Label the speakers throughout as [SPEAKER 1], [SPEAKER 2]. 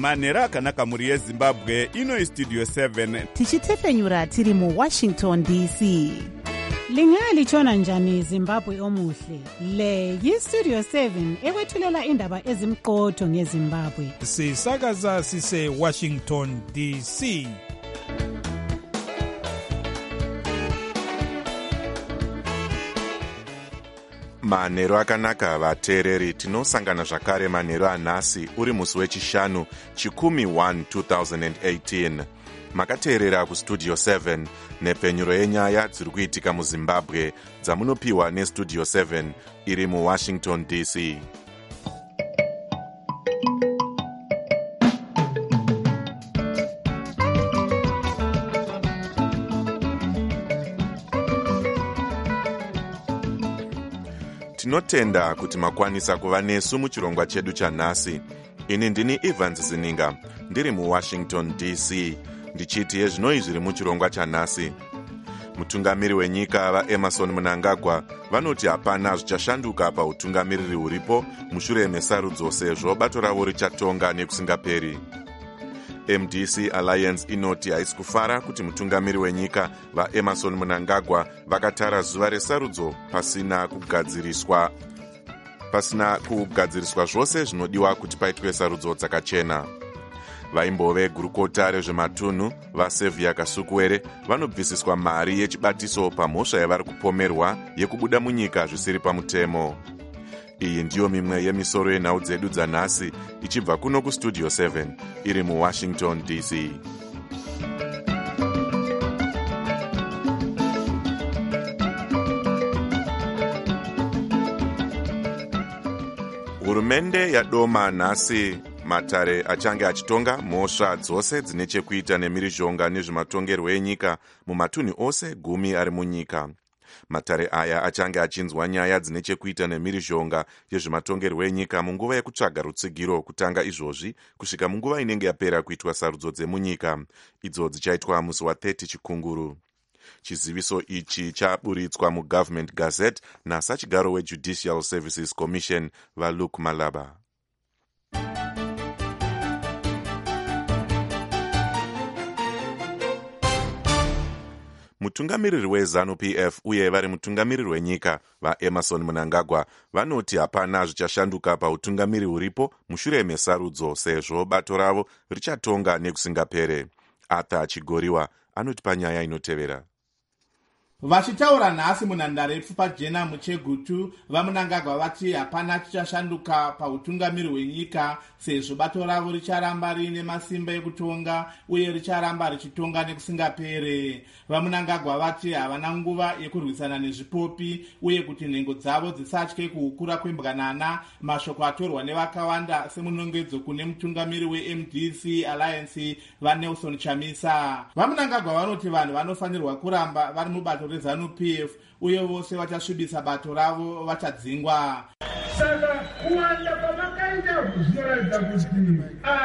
[SPEAKER 1] manhero akanaka mhuri yezimbabwe. Ino Studio 7
[SPEAKER 2] tichitefenyura tiri muWashington DC.
[SPEAKER 3] Lingalitshona njani Zimbabwe omuhle? Le yiStudio 7 ekwethulela indaba ezimqotho ngeZimbabwe.
[SPEAKER 4] Sisakaza sise Washington DC.
[SPEAKER 5] Manhero akanaka vateereri, tinosangana zvakare manhero anhasi uri musi wechishanu chikumi 1 2018. Makateerera kuStudio 7 nepfenyuro yenyaya dziri kuitika muZimbabwe dzamunopiwa neStudio 7 iri muWashington DC. Tinotenda kuti makwanisa kuva nesu muchirongwa chedu chanhasi. Ini ndini Evans Zininga, ndiri muWashington DC, ndichiti yezvinoi zviri muchirongwa chanhasi. Mutungamiri wenyika vaEmmerson Mnangagwa vanoti hapana zvichashanduka pautungamiriri huripo mushure mesarudzo sezvo bato ravo richatonga nekusingaperi. MDC Alliance inoti haisi kufara kuti mutungamiri wenyika vaEmmerson Mnangagwa vakatara zuva resarudzo pasina kugadziriswa zvose zvinodiwa kuti paitwe sarudzo dzakachena. Vaimbove gurukota rezvematunhu vaSevia Kasukuwere vanobvisiswa mari yechibatiso pamhosva yavari kupomerwa yekubuda munyika zvisiri pamutemo. Iyi ndiyo mimwe yemisoro yenhau dzedu dzanhasi ichibva kuno kuStudio 7 iri muWashington DC. Hurumende yadoma nhasi matare achange achitonga mhosva dzose dzine chekuita nemhirizhonga nezvematongerwo enyika mumatunhu ose 10 ari munyika. Matare aya achange achinzwa nyaya dzine chekuita nemhirizhonga yezvematongerwo enyika munguva yekutsvaga rutsigiro kutanga izvozvi kusvika munguva inenge yapera kuitwa sarudzo dzemunyika, idzo dzichaitwa musi wa30 chikunguru. Chiziviso ichi chaburitswa muGovernment Gazette nasachigaro weJudicial Services Commission vaLuke Malaba. Mutungamiriri weZANU-PF uye vari mutungamiriri wenyika vaEmmerson Mnangagwa vanoti hapana zvichashanduka pautungamiri huripo mushure mesarudzo sezvo bato ravo richatonga nekusingapere. Arthur Chigoriwa anotipa nyaya inotevera.
[SPEAKER 6] Vachitaura nhasi munhandare yepfupa jena muChegutu, vaMnangagwa vati hapana chichashanduka pautungamiri hwenyika sezvo bato ravo richaramba riine masimba ekutonga uye richaramba richitonga nekusingapere. VaMnangagwa vati havana nguva yekurwisana nezvipopi uye kuti nhengo dzavo dzisatye kuhukura kwembwanana, mashoko atorwa nevakawanda semunongedzo kune mutungamiri weMDC Alliance vaNelson Chamisa. VaMnangagwa vanoti vanhu vanofanirwa kuramba vari mubato reZANU-PF uye vose vachasvibisa bato ravo vachadzingwa.
[SPEAKER 7] Saka kuwanda kwavakaita zvinoratidza kuti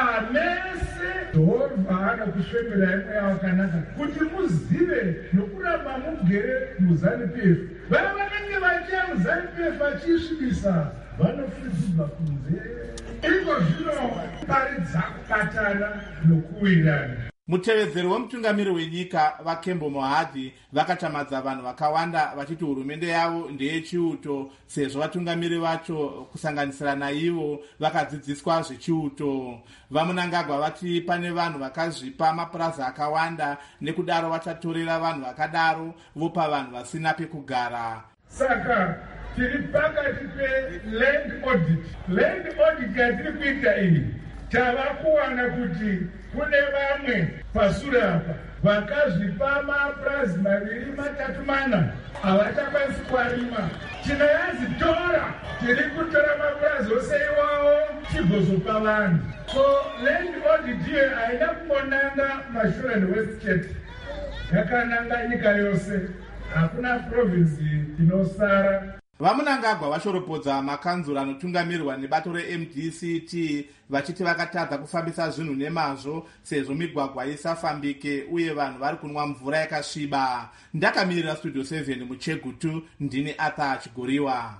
[SPEAKER 7] amese dhorobha kusvembera imwe yawakanaka kuti muzive nokuramba mugere muZANU-PF. Vaya vanenge vachiya muZANU-PF vachisvibisa vanofudzirwa kunze. Iko zvino paridza kubatana nokuwirana.
[SPEAKER 6] Mutevedzeri wemutungamiri wenyika vaKembo Mohadhi vakatamadza vanhu vakawanda vachiti hurumende yavo ndeyechiuto sezvo vatungamiri vacho kusanganisira naivo vakadzidziswa zvechiuto. VaMnangagwa vati pane vanhu vakazvipa mapurazi akawanda nekudaro vachatorera vanhu vakadaro vopa vanhu vasina pekugara.
[SPEAKER 7] Saka tiri pakati peland audit. Land audit yatiri kuita iyi tava kuwana kuti kune vamwe pasure apa vakazvipa mapurazi 2, 3, 4 havachakwanisi kuarima. Tinoyazitora tiri kutora mapurazi ose iwawo tigozopa vanhu. So land audit iyo haina kumbonanga mashure newest state, yakananga nyika yose, hakuna province inosara.
[SPEAKER 6] VaMnangagwa vashoropodza makanzuro anotungamirwa nebato reMDCT vachiti vakatadza kufambisa zvinhu nemazvo sezvo migwagwa isafambike uye vanhu vari kunwa mvura yakasviba. Ndakamirira Studio 7 muChegutu, ndini Arthur Chigoriwa.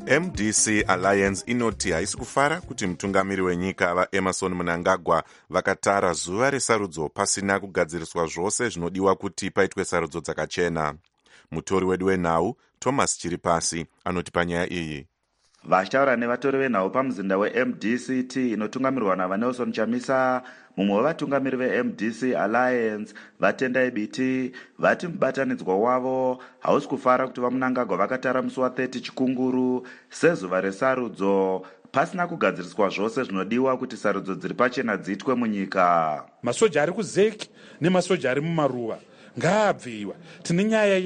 [SPEAKER 5] MDC Alliance inoti haisi kufara kuti mutungamiri wenyika vaEmmerson Mnangagwa vakatara zuva resarudzo pasina kugadziriswa zvose zvinodiwa kuti paitwe sarudzo dzakachena. Mutori wedu wenhau Thomas Chiripasi anoti panyaya iyi.
[SPEAKER 8] Vachitaura nevatori venhau pamuzinda weMDCT inotungamirwa naVanelson Chamisa, mumwe wevatungamiri veMDC Alliance, Vatendai Biti, vati mubatanidzwa wavo hausi kufara kuti vaMnangagwa vakatara musi wa30 Chikunguru sezuva resarudzo pasina kugadziriswa zvose zvinodiwa kuti sarudzo dziri pachena dziitwe munyika.
[SPEAKER 9] Masoja ari kuZEC nemasoja ari mumaruva ngaabviwa. Tine nyaya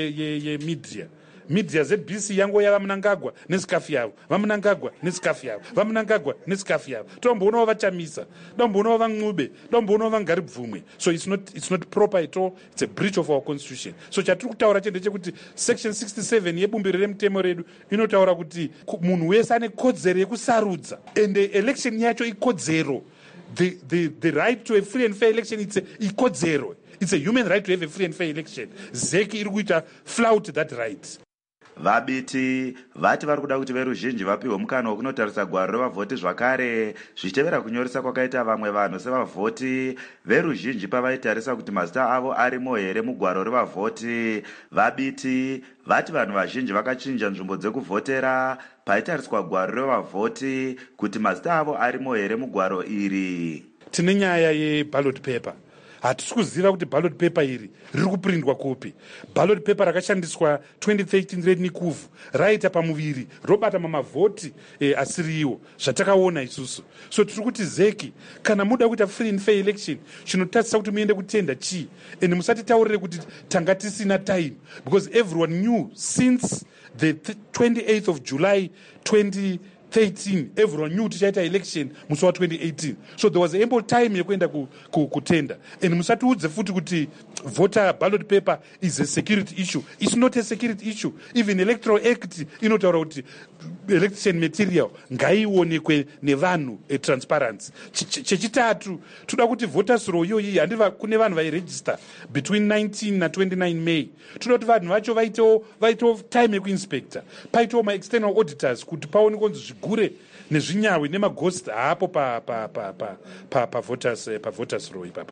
[SPEAKER 9] media ZBC yango yava Mnangagwa nesikafu yavo, vaMnangagwa nesikafu yavo, vaMnangagwa nesikafu yavo. Tomboonawo vachamisa, tomboonawo vaNcube, tomboonawo vaNgaribvumwe. So it's not proper at all. It's a breach of our constitution. So chatiri kutaura ndechekuti section 67 yebumbiro remutemo redu inotaura kuti munhu wese ane kodzero yekusarudza, and election yacho ikodzero. The right to a free and fair election, it's ikodzero. It's a human right to have a free and fair election. ZEC iri kuita flout that right.
[SPEAKER 8] Vabiti vati vari kuda kuti veruzhinji vapiwe mukana wekunotarisa gwaro revavhoti zvakare zvichitevera kunyoresa kwakaita vamwe vanhu sevavhoti veruzhinji pavaitarisa kuti mazita avo arimo here mugwaro revavhoti. Vabiti vati vanhu vazhinji vakachinja nzvimbo dzekuvhotera paitariswa gwaro revavhoti kuti mazita avo arimo here mugwaro iri.
[SPEAKER 9] Tine nyaya yeballot paper. Hatisi kuziva kuti ballot paper iri riri kuprindwa kupi. Ballot paper rakashandiswa 2013 rednikuvhu raita pamuviri robata mamavhoti asiriwo zvatakaona isusu. So tiri kuti ZEC kana muda kuita free and fair election chinotarisira kuti muende kutenda chii, and musatitaurire kuti tanga tisina time, because everyone knew since the 28th of July 2013 everyone knew tichaita election musi wa 2018. So there was ample time yekuenda kutenda. And musatiudze futi kuti voter ballot paper is a security issue. It's not a security issue. Even Electoral Act inotaura kuti election material ngaiwonekwe nevanhu transparency. Chechitatu toda kuti voters roll iyoyi handiva kune vanhu vairegister between 19 na 29 May. Toda kuti vanhu vacho vaito time yekuinspector, paito ma external auditors kuti paone konzi zvigure nezvinyawi nemaghost hapo pa voters roll ipapa.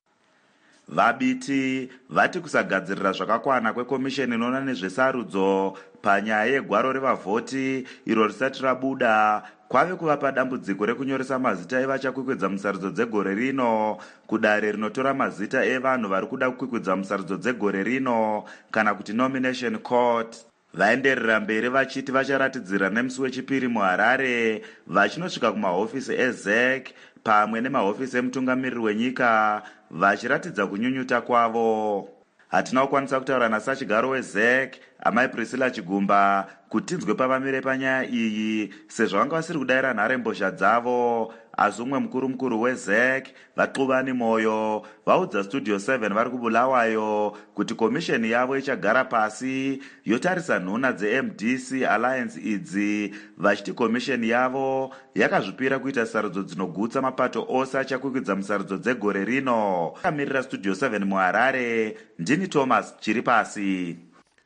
[SPEAKER 8] Vabiti vati kusagadzirira zvakakwana kwekomisheni inoona nezvesarudzo panyaya yegwaro revavhoti iro risati rabuda kwave kuvapa dambudziko rekunyoresa mazita evachakwikwidzwa musarudzo dzegore rino kudare rinotora mazita evanhu vari kuda kukwikwidza musarudzo dzegore rino kana kuti nomination court. Vaenderera mberi vachiti vacharatidzira nemusi wechipiri muHarare vachinosvika kumahofisi eZEC pamwe nemahofisi emutungamiriri wenyika vachiratidza kunyunyuta kwavo. Hatina kukwanisa kutaura nasachigaro weZEC amai Priscilla Chigumba kuti tinzwe pavamire panyaya iyi sezvo vanga vasiri kudayira nharembozha dzavo. Asi umwe mukuru weZEC vaXubani Moyo vaudza Studio 7 vari kuBulawayo kuti komisheni yavo ichagara pasi yotarisa nhuna dzeMDC Alliance idzi, vachiti komisheni yavo yakazvipira kuita sarudzo dzinogutsa mapato ose achakwikwidza musarudzo dzegore rino. Akamirira Studio 7 muHarare, ndini Thomas Chiripasi.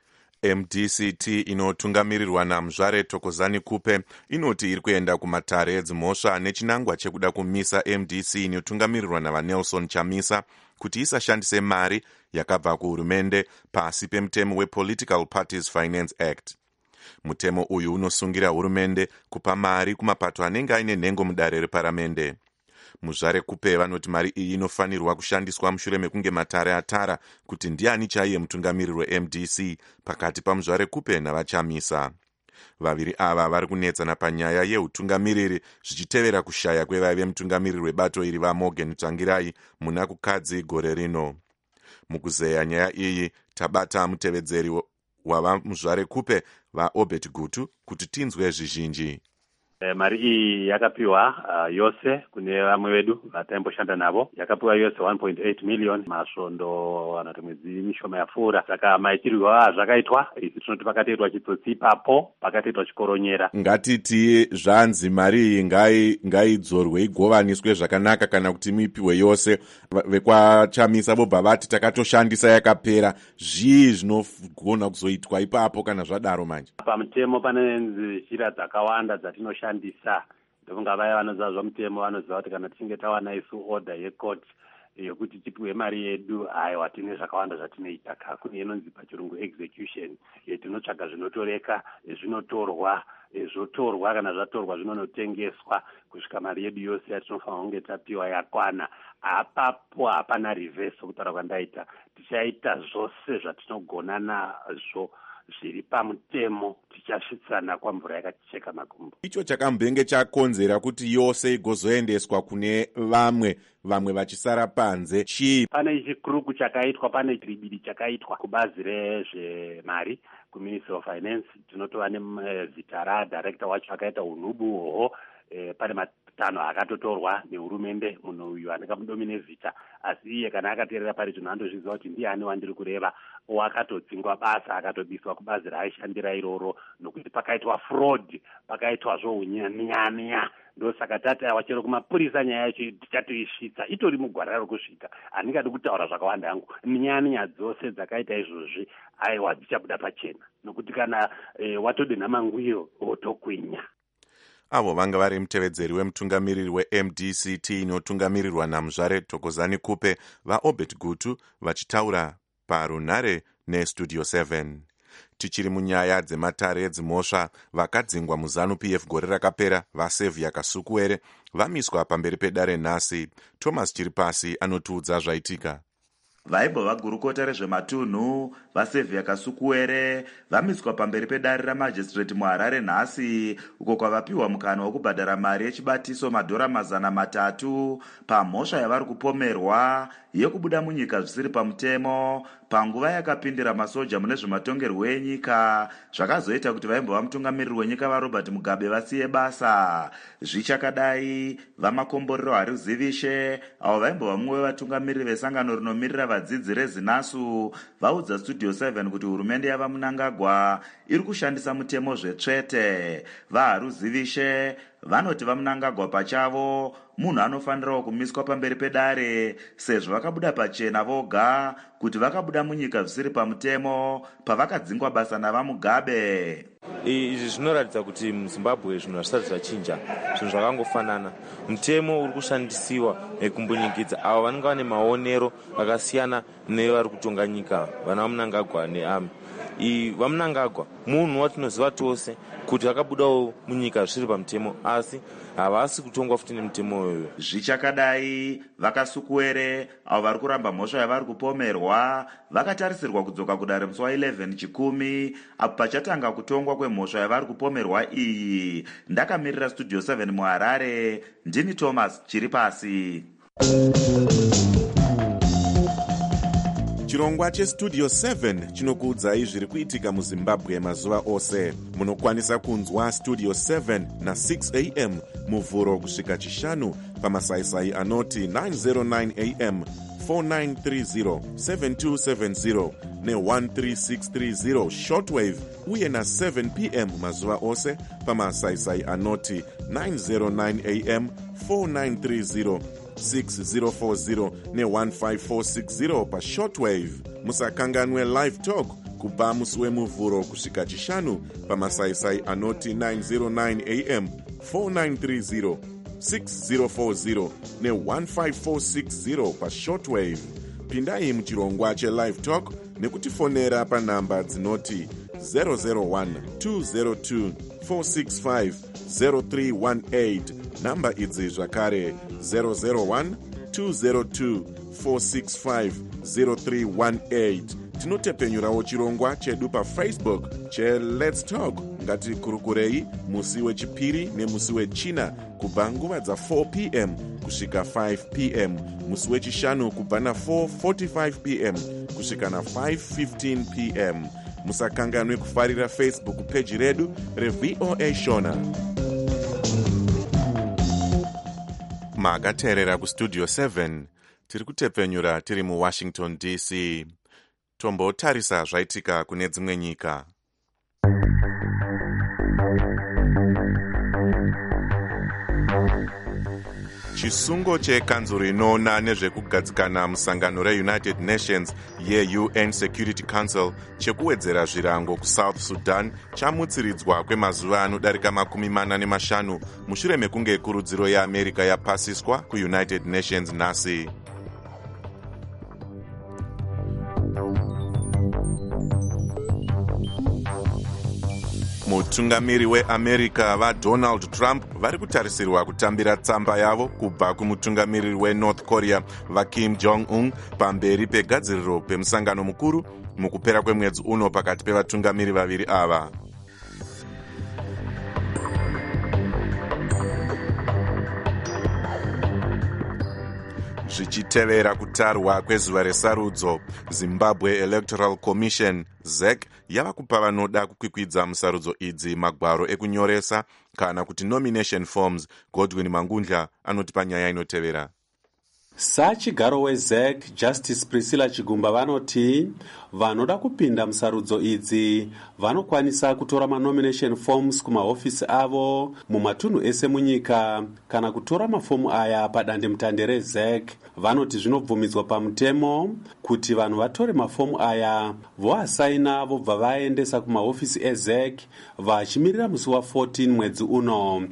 [SPEAKER 5] MDCT inotungamirirwa naMuzvare Thokozani Kupe inoti iri kuenda kumatare edzimhosva nechinangwa chekuda kumisa MDC inotungamirirwa naVanelson Chamisa kuti isashandise mari yakabva kuhurumende pasi pemutemo wePolitical Parties Finance Act. Mutemo uyu unosungira hurumende kupa mari kumapato anenge aine nhengo mudare reparamende. Muzvare Kupe vanoti mari iyi inofanirwa kushandiswa mushure mekunge matare atara kuti ndiani chaiye mutungamiriri weMDC pakati paMuzvare Kupe navaChamisa. Vaviri ava vari kunetsana panyaya yeutungamiriri zvichitevera kushaya kwevaive mutungamiriri webato iri vaMorgan Tsvangirai muna kukadzi gore rino. Mukuzeya nyaya iyi tabata mutevedzeri wavaMuzvare Kupe vaObert Gutu kuti tinzwe zvizhinji.
[SPEAKER 10] Mari iyi yakapiwa yose kune vamwe vedu vataimboshanda navo. Yakapiwa yose 1.8 million masvondo anoti mwedzi mishoma yapfuura. Saka maitirwa zvakaitwa izvi tinoti pakatoitwa chitsotsi ipapo, pakatoitwa chikoronyera.
[SPEAKER 5] Ngatiti zvanzi mari iyi ngaidzorwe igovaniswe zvakanaka kana kuti muipiwe yose. Vekwachamisa vobva vati takatoshandisa yakapera. Zvii zvinogona kuzoitwa ipapo kana zvadaro manje?
[SPEAKER 10] Pamutemo pane nzira dzakawanda dzatinoshandisa. Ndofunga vaya vanoziva zvomutemo vanoziva kuti kana tichinge tawana isu order yecourt yekuti tipiwe mari yedu, aiwa tine zvakawanda zvatinoita. Kune inonzi pachirungu execution, tinotsvaga zvinotoreka, zvinotorwa, zvotorwa, kana zvatorwa zvinonotengeswa kusvika mari yedu yose yatinofanira kunge tapiwa yakwana. Apapo hapana reverse kutaura kwandaita. Tichaita zvose zvatinogona nazvo zviri pamutemo, tichasvitsana kwamvura yakaticheka makumbo.
[SPEAKER 5] Icho chakambenge chakonzera kuti yose igozoendeswa kune vamwe vachisara panze chii?
[SPEAKER 10] Pane chikuruku chakaitwa, pane tribidi chakaitwa kubazi rezvemari kuMinister of Finance. Tinotova nezita radirector wacho akaita unubu hoho. Pane matanho akatotorwa nehurumende, munhu uyu anekamudomine zita, asi iye kana akateerera pari zvinhu andozviziva kuti ndiani wandiri kureva, akatodzingwa basa akatobiswa kubazi raaishandira iroro, nokuti pakaitwa fraud, pakaitwa zvohunyanya. Ndosaka tati wachero kumapurisa nyaya yacho tichatoisvitsa, itori mugwara rokusvika. Handingadi kutaura zvakawanda yangu. Nyanya dzose dzakaita izvozvi aiwa dzichabuda pachena, nokuti kana watodonha mangwiro wotokwinya.
[SPEAKER 5] Avo vanga vari mutevedzeri wemutungamiriri weMDCT inotungamirirwa naMuzvare Thokozani Kupe vaObert Gutu vachitaura parunhare neStudio 7. Tichiri munyaya dzematare edzimhosva, vakadzingwa muZANU-PF gore rakapera vaSevhia Kasukuwere vamiswa pamberi pedare nhasi. Thomas Chiripasi anotiudza zvaitika.
[SPEAKER 8] Vaibva vagurukota rezvematunhu vaSevhia Kasukuwere vamiswa pamberi pedare ramajistrate muHarare nhasi, uko kwavapiwa mukana wokubhadhara mari yechibatiso $300 pamhosva yavari kupomerwa yekubuda munyika zvisiri pamutemo panguva yakapindira masoja mune zvematongerwo enyika, zvakazoita kuti vaimbova mutungamiriri wenyika vaRobert Mugabe vasiye basa. Zvichakadai, vamakomborero Haruzivishe avo vaimbova mumwe wevatungamiriri vesangano rinomirira vadzidzi reZinasu vaudza Studio 7 kuti hurumende yavaMunangagwa iri kushandisa mutemo zvetsvete. VaHaruzivishe vanoti vaMunangagwa pachavo munhu anofanirawo kumiswa pamberi pedare sezvo vakabuda pachena voga kuti vakabuda munyika zvisiri pamutemo pavakadzingwa basa navaMugabe.
[SPEAKER 11] Izvi zvinoratidza kuti muZimbabwe zvinhu hazvisati zvachinja, zvinhu zvakangofanana. Mutemo uri kushandisiwa kumbunyikidzwa avo vanenge vane maonero akasiyana nevari kutonga nyika, vana vaMunangagwa neAmi. VaMunangagwa munhu watinoziva tose kuti vakabudawo munyika zvisiri pamutemo, asi havasi kutongwa futi nemutemo uyoyo.
[SPEAKER 8] Zvichakadai, vaKasukuwere avo vari kuramba mhosva yavari kupomerwa vakatarisirwa kudzoka kudare musi wa11 Chikumi apo pachatanga kutongwa kwemhosva yavari kupomerwa iyi. Ndakamirira Studio 7 muHarare, ndini Thomas Chiripasi.
[SPEAKER 5] Chirongwa cheStudio 7 chinokuudzai zviri kuitika muZimbabwe mazuva ose. Munokwanisa kunzwa Studio 7 na6 am muvhuro kusvika chishanu pamasaisai anoti 909 am 4930 7270 ne13630 shortwave uye na7 pm mazuva ose pamasaisai anoti 909 am 4930 6040 ne15460 pashortwave. Musakanganwe live talk kubva musi wemuvhuro kusvika chishanu pamasaisai anoti 909 am 4930 6040 ne15460 pashortwave. Pindai muchirongwa chelive talk nekutifonera panhamba dzinoti 001 202 465 0318. Namba idzi zvakare 001 202 465 0318. Tinotepenyurawo chirongwa chedu paFacebook cheLet's Talk. Ngatikurukurei musi wechipiri nemusi wechina kubva nguva dza4 pm kusvika 5 pm, musi wechishanu kubva na4:45 pm kusvika na5:15 pm. Musakanganwe kufarira Facebook page redu reVOA Shona. makateerera kustudio 7 tiri kutepfenyura tiri muwashington dc. Tombotarisa zvaitika kune dzimwe nyika. Chisungo chekanzuro inoona nezvekugadzikana musangano reunited nations yeUN Security Council chekuwedzera zvirango kuSouth Sudan chamutsiridzwa kwemazuva anodarika 45 mushure mekunge kurudziro yeAmerica yapasiswa kuUnited Nations nhasi. Mutungamiri weAmerica vaDonald Trump vari kutarisirwa kutambira tsamba yavo kubva kumutungamiriri weNorth Korea vaKim Jong-un pamberi pegadziriro pemusangano mukuru mukupera kwemwedzi uno pakati pevatungamiri vaviri ava. Zvichitevera kutarwa kwezuva resarudzo, Zimbabwe Electoral Commission ZEC yava kupa vanoda kukwikwidza musarudzo idzi magwaro ekunyoresa kana kuti nomination forms. Godwin Mangundla anoti panyaya inotevera.
[SPEAKER 12] Sachigaro weZEC Justice Priscilla Chigumba vanoti vanoda kupinda musarudzo idzi vanokwanisa kutora manomination forms kumahofisi avo mumatunhu ese munyika kana kutora mafomu aya padandemutande reZEC. Vanoti zvinobvumidzwa pamutemo kuti vanhu vatore mafomu aya voasaina vobva vaendesa kumahofisi eZEC vachimirira musi wa14 mwedzi uno.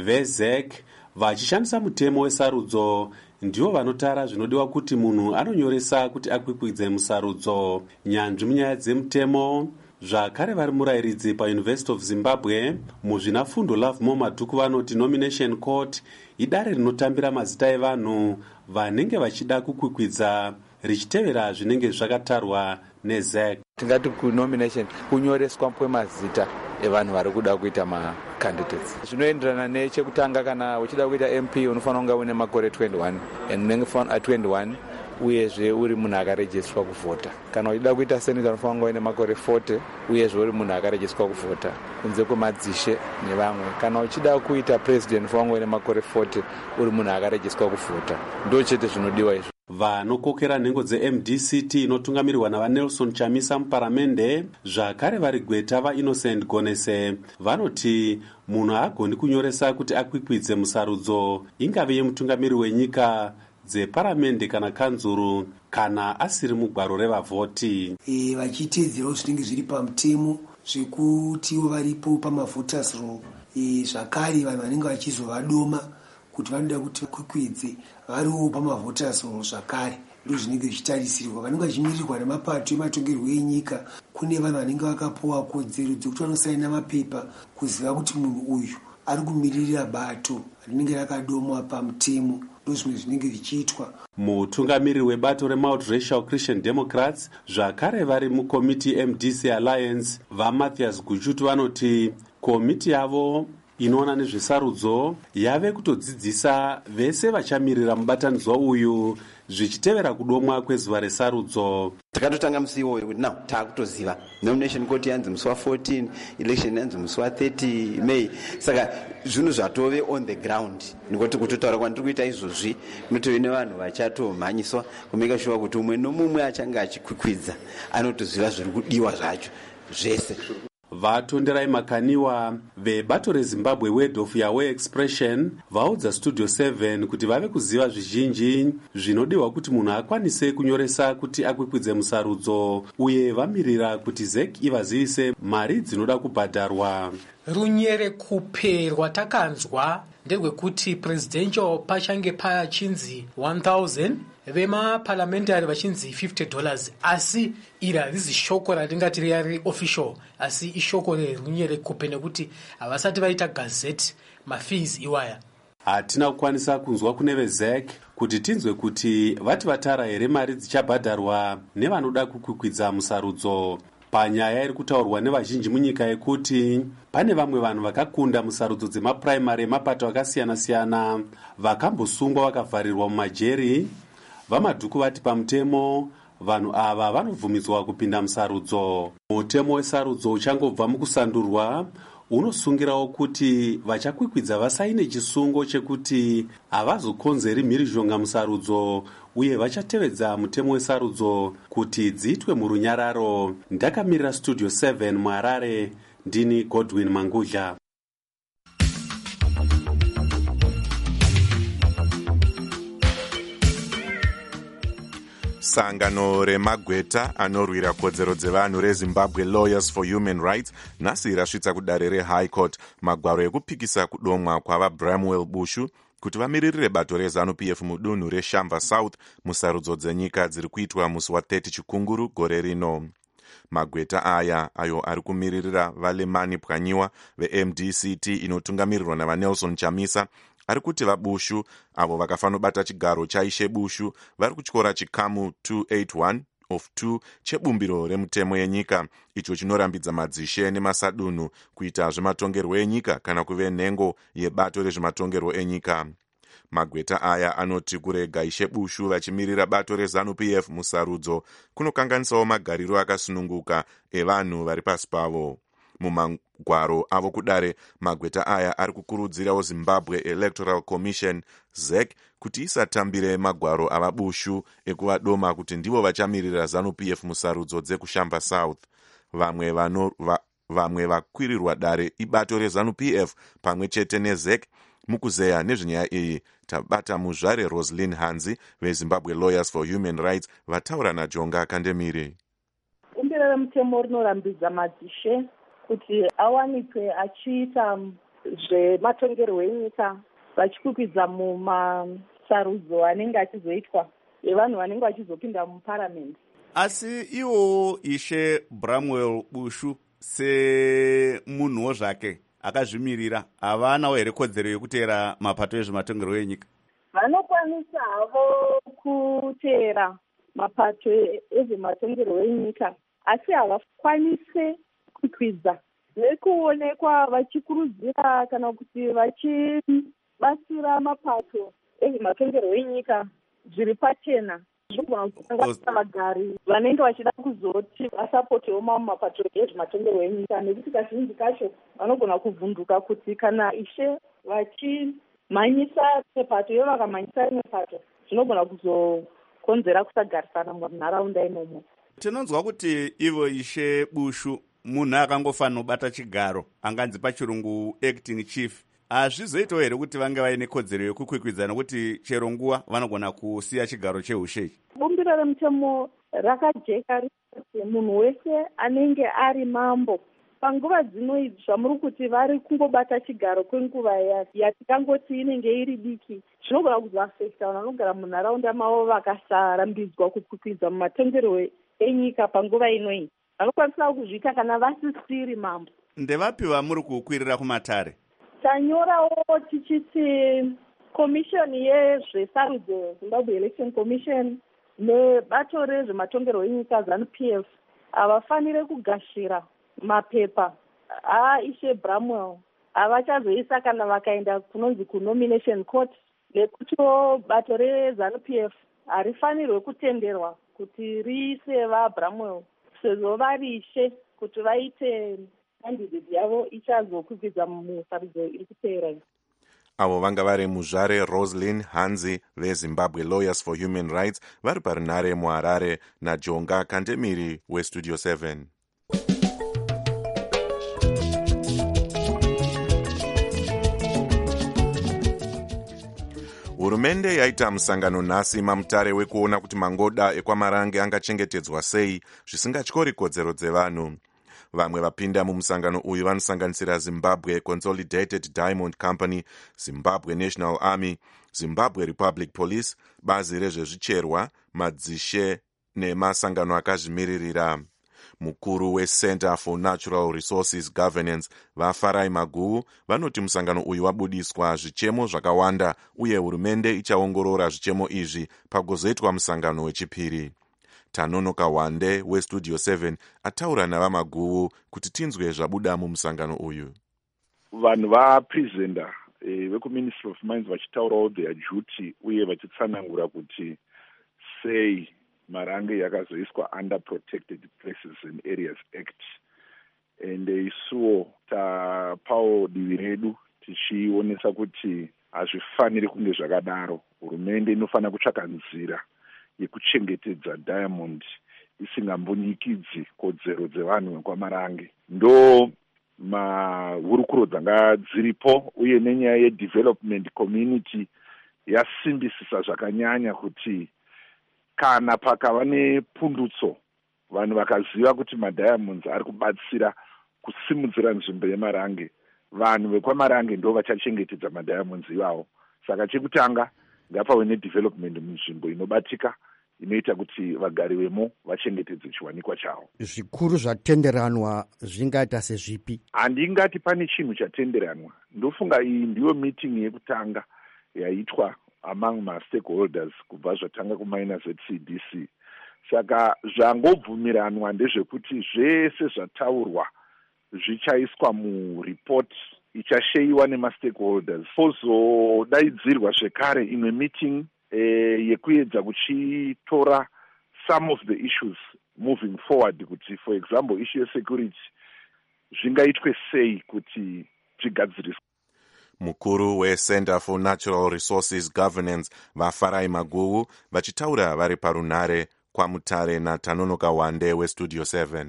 [SPEAKER 12] VeZEC vachishandisa mutemo wesarudzo ndivo vanotara zvinodiwa kuti munhu anonyoresa kuti akwikwidze musarudzo. Nyanzvi munyaya dzemutemo zvakare vari murayiridzi paUniversity of Zimbabwe muzvinafundo Lovemore Madhuku vanoti nomination court idare rinotambira mazita evanhu vanenge vachida kukwikwidza richitevera zvinenge zvakatarwa neZEC.
[SPEAKER 13] Tingati kunomination kunyoreswa kwemazita evanhu vari kuda kuita macandidates zvinoenderana nechekutanga. Kana uchida kuita MP unofanira kunge une makore 21 unenge 21 uyezve uri munhu akarejiswa kuvhota. Kana uchida kuita senator unofanira kunge une makore 40 uyezve uri munhu akarejiswa kuvhota kunze kwemadzishe nevamwe. Kana uchida kuita president unofanira kunge une makore 40 uri munhu akarejiswa kuvhota. Ndo chete zvinodiwa izvo.
[SPEAKER 12] Vanokokera nhengo dzeMDCT inotungamirirwa navaNelson Chamisa muparamende zvakare vari gweta vaInnocent Gonese vanoti munhu haagoni kunyoresa kuti akwikwidze musarudzo ingave yemutungamiri wenyika dzeparamende kana kanzuru kana asiri mugwaro revavhoti.
[SPEAKER 14] Vachiteedzerawo zvinenge zviri pamutemo zvekutiwo varipo pamavhoters roll. Zvakare vanhu vanenge vachizovadoma kuti vanoda kuti vakwikwidze variwo pamavhoters roll zvakare ndo zvinenge zvichitarisirwa. Vanenge vachimirirwa nemapato ematongerwo enyika kune vanhu vanenge vakapuwa kodzero dzekuti vanosaina mapepa kuziva kuti munhu uyu ari kumiririra bato rinenge rakadomwa pamutemo. Ndo zvimwe zvinenge zvichiitwa.
[SPEAKER 12] Mutungamiriri webato reMultiracial Christian Democrats zvakare vari mukomiti MDC Alliance vaMathias Guchutu vanoti komiti yavo inoona nezvesarudzo yave kutodzidzisa vese vachamirira mubatanidzwa uyu zvichitevera kudomwa kwezuva resarudzo.
[SPEAKER 15] Takatotanga musi iwoyo kuti now taakutoziva nomination court yanzi musi wa14, election yanzi musi wa30 May. Saka zvinhu zvatove on the ground nekuti kutotaura kwandiri kuita izvozvi kunotove nevanhu vachatomhanyiswa kumeka shuwa kuti umwe nomumwe achange achikwikwidza anotoziva zviri kudiwa zvacho zvese.
[SPEAKER 12] Vatonderai Makaniwa vebato reZimbabwe Word of Yahweh Expression vaudza Studio 7 kuti vave kuziva zvizhinji zvinodiwa kuti munhu akwanise kunyoresa kuti akwikwidze musarudzo uye vamirira kuti ZEC ivazivise mari dzinoda kubhadharwa.
[SPEAKER 16] Runyere kuperwa takanzwa nderwekuti presidential pachange pachinzi 1000 vemaparlamentary vachinzi $50 asi iri harizi shoko ratingati riari official asi ishoko rerunyere kupe nekuti havasati vaita gazeti mafees iwaya.
[SPEAKER 12] Hatina kukwanisa kunzwa kune veZEC kuti tinzwe kuti vati vatara here mari dzichabhadharwa nevanoda kukwikwidza musarudzo. Panyaya iri kutaurwa nevazhinji munyika yekuti pane vamwe vanhu vakakunda musarudzo dzemapuraimari emapato akasiyana-siyana vakambosungwa vakavharirwa mumajeri. VaMadhuku vati pamutemo vanhu ava vanobvumidzwa kupinda musarudzo. Mutemo wesarudzo uchangobva mukusandurwa unosungirawo kuti vachakwikwidza vasaine chisungo chekuti havazokonzeri mhirizhonga musarudzo uye vachatevedza mutemo wesarudzo kuti dziitwe murunyararo. Ndakamirira Studio 7 muHarare, ndini Godwin Mangudla.
[SPEAKER 5] Sangano remagweta anorwira kodzero dzevanhu reZimbabwe Lawyers for Human Rights nhasi rasvitsa kudare reHigh Court magwaro ekupikisa kudomwa kwavaBramwell Bushu kuti vamiririre bato reZANU-PF mudunhu reShamva South musarudzo dzenyika dziri kuitwa musi wa30 Chikunguru gore rino. Magweta aya ayo ari kumiririra vaLemani Pwanyiwa veMDCT inotungamirirwa navaNelson Chamisa ari kuti vaBushu avo vakafanobata chigaro chaishe Bushu vari kutyora chikamu 281 of 2 chebumbiro remutemo yenyika icho chinorambidza madzishe nemasadunhu kuita zvematongerwo enyika kana kuve nhengo yebato rezvematongerwo enyika. Magweta aya anoti kurega ishe Bushu vachimirira bato reZANU-PF musarudzo kunokanganisawo magariro akasununguka evanhu vari pasi pavo. Mumagwaro avo kudare, magweta aya ari kukurudzirawo Zimbabwe Electoral Commission ZEC kuti isatambire magwaro avaBushu ekuvadoma kuti ndivo vachamirira ZANU-PF musarudzo dzekuShamva South. Vamwe vakwirirwa dare ibato reZANU-PF pamwe chete neZEC. Mukuzeya nezvenyaya iyi tabata muzvare Roslyn Hanzi veZimbabwe Lawyers for Human Rights vataura naJonga Kandemire.
[SPEAKER 17] Bumbiro remutemo rinorambidza madzishe kuti awanikwe achiita zvematongerwo enyika vachikwikwidza mumasarudzo anenge achizoitwa evanhu vanenge vachizopinda muparamendi.
[SPEAKER 1] Asi iwo ishe Bramwell Bushu semunhuwo zvake akazvimirira havanawo here kodzero yekuteera mapato ezvematongerwo enyika?
[SPEAKER 17] Vanokwanisa havo kuteera mapato ezvematongerwo enyika asi havakwanise kukwidza nekuonekwa vachikurudzira kana kuti vachibatsira mapato ezvematongerwo enyika zviri pachena. Zvinogona kusanganisa vagari vanenge vachida kuzoti vasapotewo mamwe mapato ezvematongerwo enyika nekuti kazhinji kacho vanogona kuvhunduka kuti kana ishe vachimhanyisa nepato ivo vakamhanyisa rimwe pato zvinogona kuzokonzera kusagarisana munharaunda imomo.
[SPEAKER 1] Tinonzwa kuti ivo ishe Bushu munhu akangofanira kubata chigaro anganzi pachirungu acting chief. Hazvizoitawo here kuti vange vaine kodzero yekukwikwidza nokuti chero nguva vanogona kusiya chigaro cheushe?
[SPEAKER 17] Bumbiro remutemo rakajeka rikuti munhu wese anenge ari mambo panguva dzino idzi zvamuri kuti vari kungobata chigaro kwenguva yatikangoti inenge iri diki zvinogona kuzoafekta vanhu vanogara munharaunda mavo vakasarambidzwa kukwikwidza mumatongerwo enyika panguva inoyi. Vanokwanisa kuzviita kana vasisiri mambo.
[SPEAKER 1] Ndevapi vamuri kukwirira kumatare?
[SPEAKER 17] Tanyorawo tichiti komishoni yezvesarudzo Zimbabwe Election Commission nebato rezvematongerwo enyika ZANU-PF havafanire kugashira mapepa aishe Bramwell. Havachazoisa kana vakaenda kunonzi kunomination court nekutiwo bato reZANU-PF harifanirwe kutenderwa kuti riise vaBramwell sezvo varishe kuti vaite candidate yavo ichazokwikwidzwa musarudzo iri kuteera.
[SPEAKER 5] Avo vanga vari muzvare Roslyn Hanzi veZimbabwe Lawyers for Human Rights vari parinhare muHarare naJonga Kandemiri weStudio 7. Hurumende yaita musangano nhasi mamutare wekuona kuti mangoda ekwaMarange angachengetedzwa sei zvisingatyori kodzero dzevanhu. Vamwe vapinda mumusangano uyu vanosanganisira Zimbabwe Consolidated Diamond Company, Zimbabwe National Army, Zimbabwe Republic Police, bazi rezvezvicherwa, madzishe nemasangano akazvimiririra. Mukuru weCenter for Natural Resources Governance vaFarai Maguwu vanoti musangano uyu wabudiswa zvichemo zvakawanda uye hurumende ichaongorora zvichemo izvi pagozoitwa musangano wechipiri. Tanonoka Wande weStudio 7 ataura navaMaguwu kuti tinzwe zvabuda mumusangano uyu.
[SPEAKER 18] Vanhu vapresenta vekuMinistry of Mines vachitaurawo their duty uye vachitsanangura kuti sei Marange yakazoiswa under Protected Places and Areas Act. ende isuwo tapawo divi redu tichionesa kuti hazvifaniri kunge zvakadaro. Hurumende inofanira kutsvaka nzira yekuchengetedza Diamond isingambonyikidzi kodzero dzevanhu vekwamarange. Ndo mahurukuro dzanga dziripo, uye nenyaya yedevelopment community yasimbisisa zvakanyanya kuti kana pakava nepundutso vanhu vakaziva kuti maDiamonds ari kubatsira kusimudzira nzvimbo yemarange, vanhu vekwamarange ndo vachachengetedza maDiamonds ivavo. Saka chekutanga ngapave nedevelopment munzvimbo inobatika inoita kuti vagari vemo vachengetedze chiwanikwa chavo.
[SPEAKER 19] Zvikuru zvatenderanwa zvingaita sezvipi?
[SPEAKER 18] Handingati pane chinhu chatenderanwa. Ndofunga iyi ndiyo meeting yekutanga yaitwa among ma-stakeholders kubva zvatanga kumaina ZCDC. Saka zvangobvumiranwa ndezvekuti zvese zvataurwa zvichaiswa mureport ichasheyiwa nema-stakeholders. Pozodaidzirwa zvekare imwe meeting yekuedza kuchitora some of the issues moving forward, kuti for example issue security zvingaitwe sei kuti zvigadziriswe.
[SPEAKER 5] Mukuru weCenter for Natural Resources Governance vaFarai Maguwu vachitaura vari parunare kwaMutare naTanonoka Wande weStudio 7.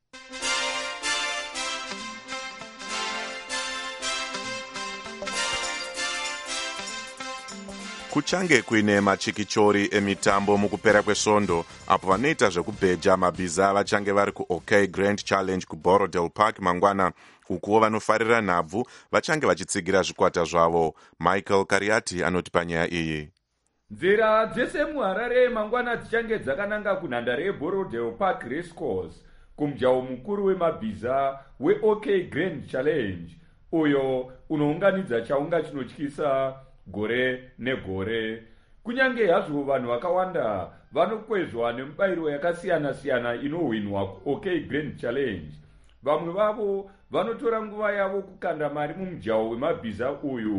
[SPEAKER 5] Kuchange kuine machikichori emitambo mukupera kwesvondo apo vanoita zvekubheja mabhiza vachange vari kuOK Grand Challenge kuBorodale Park mangwana, ukuwo vanofarira nhabvu vachange vachitsigira zvikwata zvavo. Michael Kariati anoti panyaya iyi.
[SPEAKER 20] Nzira dzese muHarare mangwana dzichange dzakananga kunhandare yeBorodale Park Racecourse kumujaho mukuru wemabhiza weOK Grand Challenge, uyo unounganidza chaunga chinotyisa gore negore. Kunyange hazvo vanhu vakawanda vanokwezva nemubayiro yakasiyana-siyana inohwinwa kuOK Grand Challenge, vamwe vavo vanotora nguva yavo kukanda mari mumujaho wemabhiza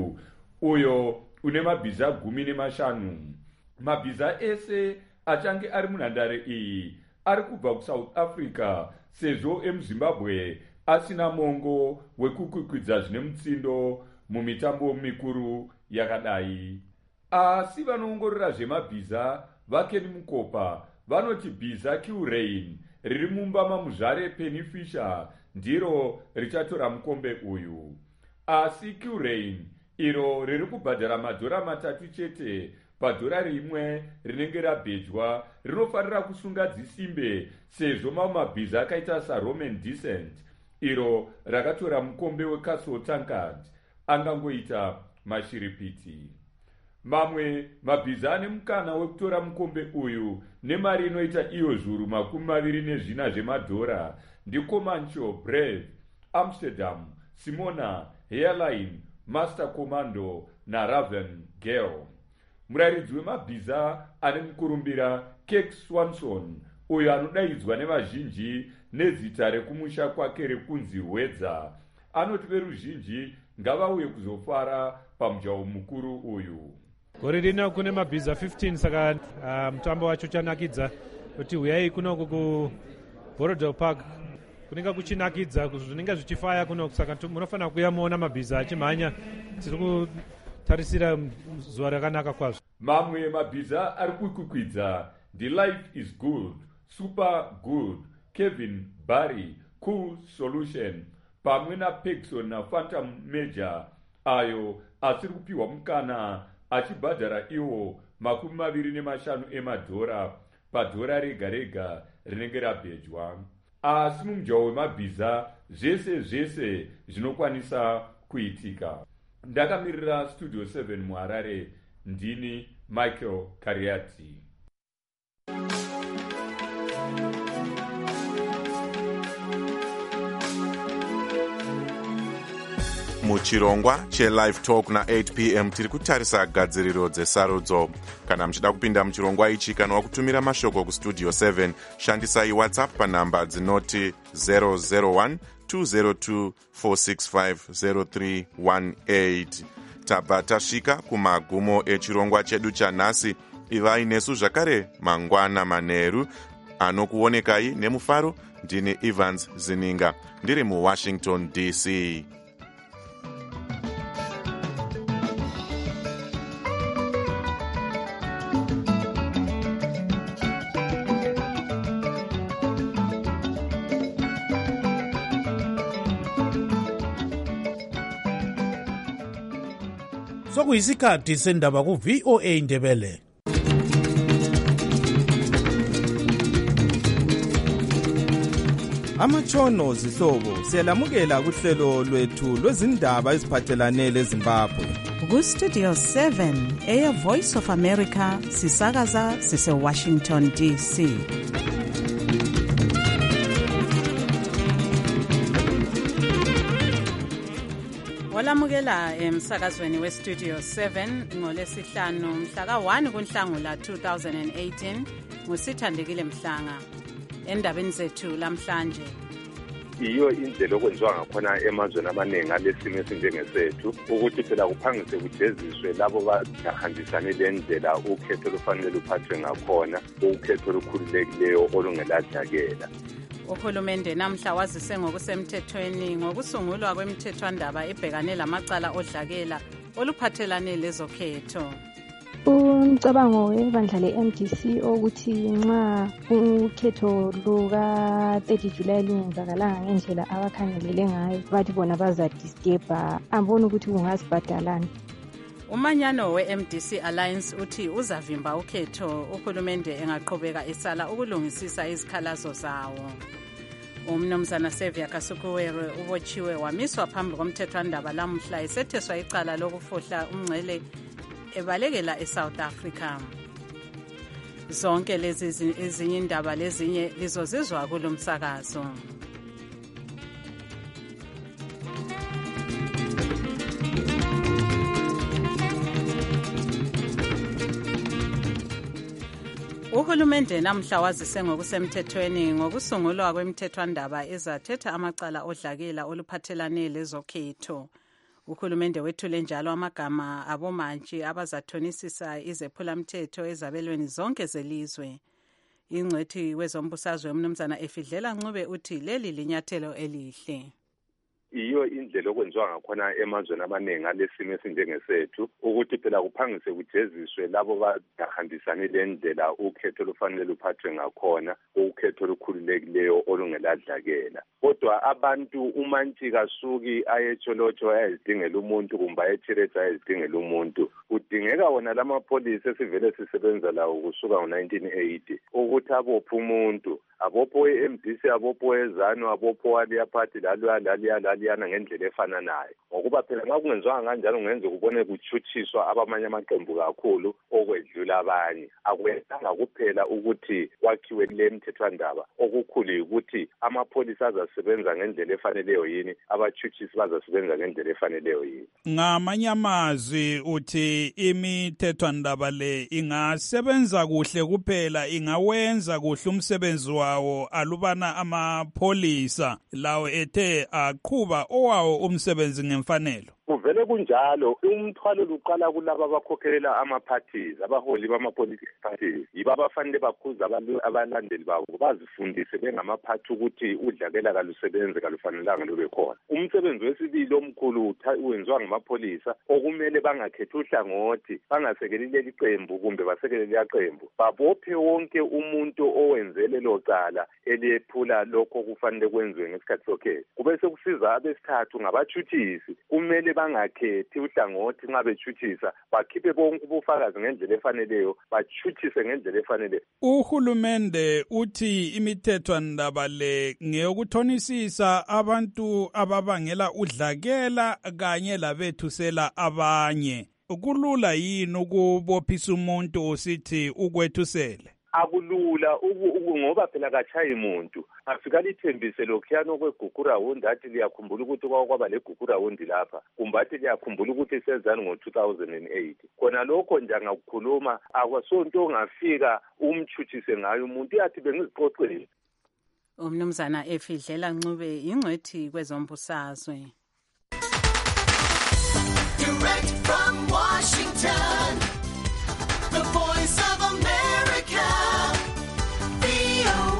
[SPEAKER 20] uyo une mabhiza 15. Mabhiza ese achange ari munhandare iyi ari kubva kuSouth Africa, sezvo emuZimbabwe asina mongo wekukwikwidza zvine mutsindo mumitambo mikuru yakadai. Asi vanoongorora zvemabhiza vaKeni Mukopa vanoti bhiza Q-Rain riri mumba mamuzvare Penny Fisher ndiro richatora mukombe uyu. Asi Q-Rain iro riri kubhadhara $3 chete padhora rimwe rinenge rabhejwa rinofanira kusunga dzisimbe, sezvo mamwe mabhiza akaita saRoman Descent iro rakatora mukombe weCastle Tankard angangoita mashiripiti. Mamwe mabhiza ane mukana wekutora mukombe uyu nemari inoita iyo $24 zvemadhora ndiComancho, Brave, Amsterdam, Simona, Hairline, Master Commando naRaven Girl. Murayiridzi wemabhiza ane mukurumbira Kek Swanson, uyo anodaidzwa nevazhinji nezita rekumusha kwake rekunzi Hwedza, anoti veruzhinji ngavauye kuzofara pamujaho mukuru uyu.
[SPEAKER 21] Gore rino kune mabhiza 15, saka mutambo wacho chanakidza kuti uyai kunoku kuBorodale Park kunenge kuchinakidza, zvinenge zvichifaya kunoku, saka munofanira kuuya muona mabhiza achimhanya. Tiri kutarisira zuva rakanaka kwazvo.
[SPEAKER 20] Mamwe mabhiza ari kukwikwidza ndiLife is Good, Super Good, Kevin Barry, Cool Solution pamwe naPegson naPhantom Major, ayo asiri kupiwa mukana achibhadhara iwo $25 emadhora padhora rega rega rinenge rabhejwa. Asi mumujaho wemabhiza zvese zvinokwanisa kuitika. Ndakamirira Studio 7 muHarare, ndini Michael Kariati.
[SPEAKER 5] Muchirongwa cheLive Talk na8 p.m. tiri kutarisa gadziriro dzesarudzo. Kana muchida kupinda muchirongwa ichi kana wakutumira mashoko kuStudio 7, shandisai WhatsApp panhamba dzinoti 001 202 465 0318. Tabva tasvika kumagumo echirongwa chedu chanhasi. Ivai nesu zvakare mangwana manheru anokuonekai nemufaro ndini Evans Zininga ndiri muWashington DC.
[SPEAKER 4] Sokuyisikhathi sendaba ku VOA Ndebele.
[SPEAKER 2] Amatshono zihlobo siyalamukela kuhlelo lwethu lwezindaba eziphathelane leZimbabwe.
[SPEAKER 22] Ku Studio 7 Air Voice of America sisakaza sise Washington DC. Walamukela emsakazweni we Studio 7 ngolesihlanu mhla ka-1 kuNhlangula 2018 ngusithandekile Mhlanga. Endabeni zethu lamhlanje,
[SPEAKER 23] iyo indlela okwenziwa ngakhona emazweni amaningi alesimo esinjengesethu ukuthi phela kuphangise kujeziswe labo bangahambisani le ndlela ukhetho lufanele luphathwe ngakhona, ukhetho olukhululekileyo olungeladlakela.
[SPEAKER 22] Uhulumende namhla wazise ngokusemthethweni ngokusungulwa kwemithethwandaba ebhekane lamacala odlakela oluphathelane lezokhetho.
[SPEAKER 24] Umcabango webandla le-MDC ukuthi nxa ukhetho luka-30 July lungenzakalanga ngendlela abakhangelele ngayo bathi bona bazadisturba, ambona ukuthi kungasibhadalani.
[SPEAKER 22] Umanyano we-MDC Alliance uthi uzavimba ukhetho uhulumende engaqhubeka esala ukulungisisa izikhalazo zawo. Umnumzana Sevia Kasukuwere ubotshiwe wamiswa phambi komthethwandaba lamhla esetheswa icala lokufohla umngcele ebalekela eSouth Africa. Zonke lezi ezinye indaba lezinye lizozizwa kulomsakazo. Uhulumende namhla wazise ngokusemthethweni ngokusungulwa kwemithethwandaba ezathetha amacala odlakela oluphathelane lezokhetho. Uhulumende wethule njalo amagama abomantshi abazathonisisa izephulamthetho ezabelweni zonke zelizwe. Ingcwethi wezombusazwe umnumzana Efidlela Ncube uthi leli linyathelo elihle.
[SPEAKER 23] Iyo indlela okwenziwa ngakhona emazweni amaningi alesimo esinjengesethu ukuthi phela kuphangise kujeziswe labo bangahambisani le ndlela ukhetho lufanele luphathwe ngakhona, ukhetho olukhululekileyo olungeladlakela. Kodwa abantu umantshi kasuki ayetsholotsho ayezidingela umuntu kumbe ayetsheretha ayezidingela umuntu. Kudingeka wona lamapholisa esivele sisebenza lawo kusuka ngo-1980 ukuthi abophe umuntu, abopho e-MDC, abopho eZanu, abopho waliyaphathi laliyana ngendlela efananayo. Ngokuba phela nxa kungenzwanga kanjalo ungenze kubone kutshutshiswa abamanye amaqembu kakhulu okwedlula abanye. Akwenzanga kuphela ukuthi kwakhiwe le mthethwandaba, okukhulu ukuthi amapholisa azasebenza ngendlela efaneleyo yini, abatshutshisi bazasebenza ngendlela efaneleyo yini.
[SPEAKER 4] Ngamanye amazwi uthi imithethwandaba le ingasebenza kuhle kuphela, ingawenza kuhle umsebenzi wawo alubana amapholisa lawo ethe aqhuba owawo umsebenzi ngemfanelo.
[SPEAKER 23] Kuvele kunjalo, umthwalo luqala kulabo abakhokhelela ama-parties, abaholi bama-political parties. Yibo abafanele bakhuza abalandeli babo bazifundise bengamaphathi ukuthi udlakela kalusebenze kalufanelanga lube khona. Umsebenzi wesibili omkhulu wenziwa ngamapholisa, okumele bangakhethi uhlangothi, bangasekeli leli qembu kumbe basekele leli qembu. Babophe wonke umuntu owenzele lo cala eliyephula lokho kufanele kwenziwe ngesikhathi sokhetho. Kube sekusiza abesithathu ngabatshutshisi, kumele bangakhethi uhlangothi nxa betshutshisa, bakhiphe bonke ubufakazi ngendlela efaneleyo, batshutshise ngendlela efaneleyo.
[SPEAKER 4] Uhulumende uthi imithethwandaba le ngeyokuthonisisa abantu ababangela udlakela kanye labethusela abanye. Kulula yini ukubophisa umuntu usithi ukwethusele?
[SPEAKER 23] Akulula ngoba phela katshayi muntu. Afika lithembise lokhuyana okweGugurawundi athi liyakhumbula ukuthi kwaba leGugurawundi lapha, kumbe athi liyakhumbula ukuthi isezani ngo-2008. Khona lokho nje angakukhuluma akwasonto ongafika umtshutshise ngayo umuntu, yathi bengiziqoqele.
[SPEAKER 22] Umnumzana Efidlela Ncube ingcwethi kwezombusazwe.
[SPEAKER 25] Direct from Washington, the voice of America, VOA.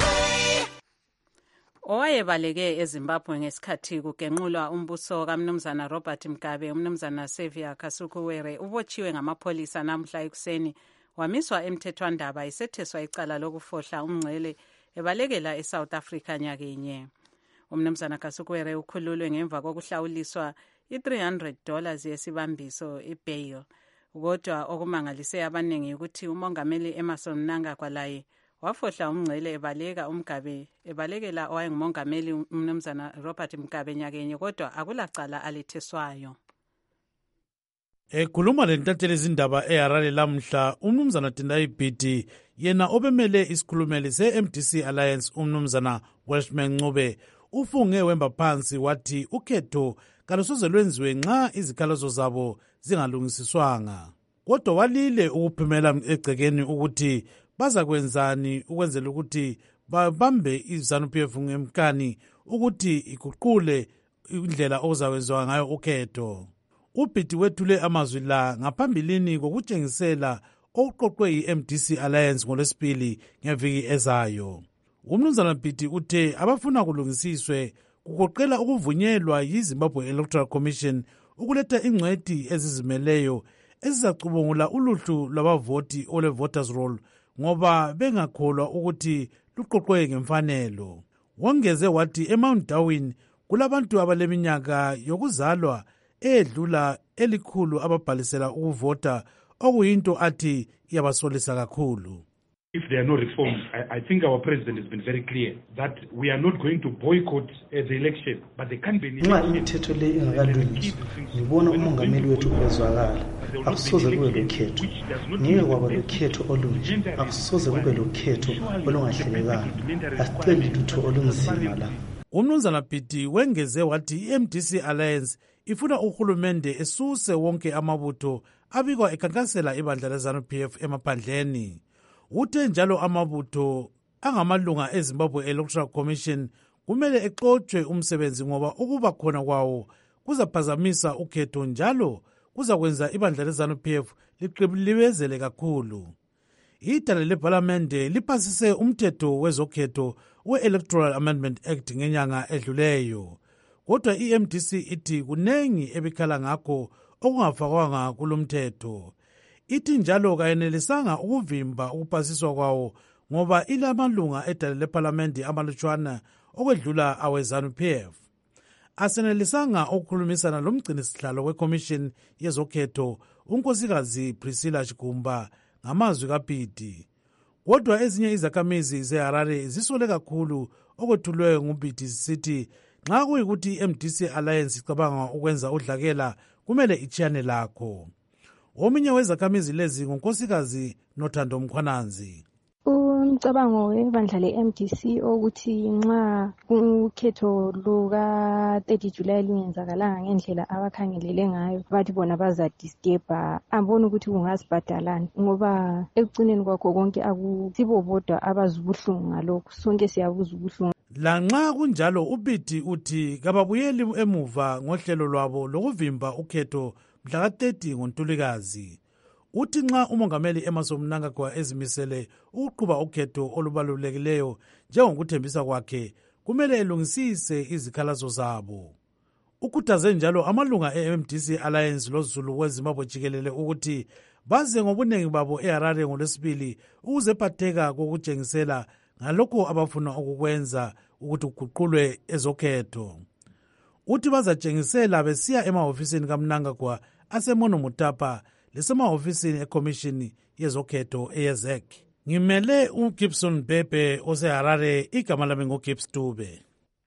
[SPEAKER 22] ebaleke eZimbabwe ngesikhathi kugenqulwa umbuso kaMnumzana Robert Mugabe. UMnumzana Xavier Kasukuwere ubotshiwe ngamapholisa namhla ekuseni, wamiswa emthethwandaba esetheswa icala lokufohla umngcele ebalekela eSouth Africa nyakenye. UMnumzana Kasukuwere ukhululwe ngemva kokuhlawuliswa $300 yesibambiso ibail. Kodwa okumangalise abaningi ukuthi umongameli Emmerson Mnangagwa laye wafohla umngcele ebalekela owayengumongameli uMnumzana Robert Mugabe nyakenye, kodwa akulacala aletheswayo.
[SPEAKER 3] Ekhuluma lentatheli izindaba eHarare lamhla, uMnumzana Tendai Biti yena obemele isikhulumeli se-MDC Alliance uMnumzana Welshman Ncube ufunge wemba phansi wathi ukhetho kalusoze lwenziwe nxa izikhalazo zabo zingalungisiswanga. Kodwa walile ukuphumela egcekeni ukuthi baza kwenzani ukwenzela ukuthi babambe iZANU-PF ngemkani ukuthi iguqule indlela okuzawenziwa ngayo ukhetho. uBiti wethule amazwi la ngaphambilini kokutshengisela okuqoqwe yi-MDC Alliance ngolwesibili ngeviki ezayo. UMnumzana Biti uthe abafuna kulungisiswe kugoqela ukuvunyelwa yiZimbabwe Electoral Commission ukuletha ingcwethi ezizimeleyo ezizacubungula uluhlu lwabavoti ole-voters roll ngoba bengakholwa ukuthi luqoqwe ngemfanelo. Wongeze wathi eMount Darwin kulabantu abaleminyaka yokuzalwa edlula 100 ababhalisela ukuvota, okuyinto athi iyabasolisa kakhulu.
[SPEAKER 6] If there are no reforms, I think our president has been very clear that we are not going to boycott the election, but there can be an
[SPEAKER 7] election. Nxa imithetho le ingakalungiswa, ngibona umongameli wethu ukwezwakala. Akusoze kube lokhetho. Ngeke kwaba lokhetho olunje. Akusoze kube lokhetho olungahlelekanga. Asiceli lutho olunzima la.
[SPEAKER 3] UMnumzana Biti wengeze wathi i-MDC Alliance ifuna uhulumende esuse wonke amabutho abikwa ekhankasela ibandla leZANU-PF emaphandleni. Uthe njalo amabutho angamalunga eZimbabwe Electoral Commission kumele exotshwe umsebenzi ngoba ukuba khona kwawo kuzaphazamisa ukhetho njalo kuzakwenza ibandla leZANU-PF liqilibezele kakhulu. Idale lePhalamende liphasise umthetho wezokhetho we-Electoral Amendment Act ngenyanga edluleyo. Kodwa i-MDC ithi kunengi ebikhala ngakho okungafakwanga kulomthetho. Ithi njalo kayenelisanga ukuvimba ukuphasiswa kwawo ngoba ilamalunga edale lePhalamende amalutshwana okwedlula aweZANU-PF. Asenelisanga ukukhulumisana lomgcinisihlalo weCommission yezokhetho unkosikazi Priscilla Chigumba ngamazwi kaBiti. Kodwa ezinye izakhamizi zeHarare zisole kakhulu okwethulwe nguBiti zisithi nxa kuyikuthi i-MDC Alliance icabanga ukwenza udlakela kumele ichiyane lakho. Omunye wezakhamizi lezi ngunkosikazi Nothando Mkhwananzi.
[SPEAKER 24] Umcabango webandla le-MDC ukuthi nxa ukhetho luka-30 July lungenzakalanga ngendlela abakhangelele ngayo bathi bona bazadisturba, ambona ukuthi kungasibhadalani ngoba ekucineni kwakho konke akusibo bodwa abazi ubuhlungu ngalokhu, sonke siyabuza ubuhlungu.
[SPEAKER 3] Lanxa kunjalo uBiti uthi kababuyeli emuva ngohlelo lwabo lokuvimba ukhetho mhla ka-30 ngoNtulikazi. Uthi nxa umongameli Emmerson Mnangagwa ezimisele ukuqhuba ukhetho olubalulekileyo njengokuthembisa kwakhe, kumele elungisise izikhalazo zabo. Ukhuthaze njalo amalunga e-MDC Alliance lozulu weZimbabwe jikelele ukuthi baze ngobunengi babo eHarare ngolwesibili ukuze phatheka kokutshengisela ngalokho abafuna ukukwenza ukuthi kuguqulwe ezokhetho. Uthi bazatshengisela besiya emahofisini kaMnangagwa aseMono Mutapa lesemahofisini eCommission yezokhetho eYezek. Ngimele uGibson Bebe oseHarare, igama lami nguGibs Dube.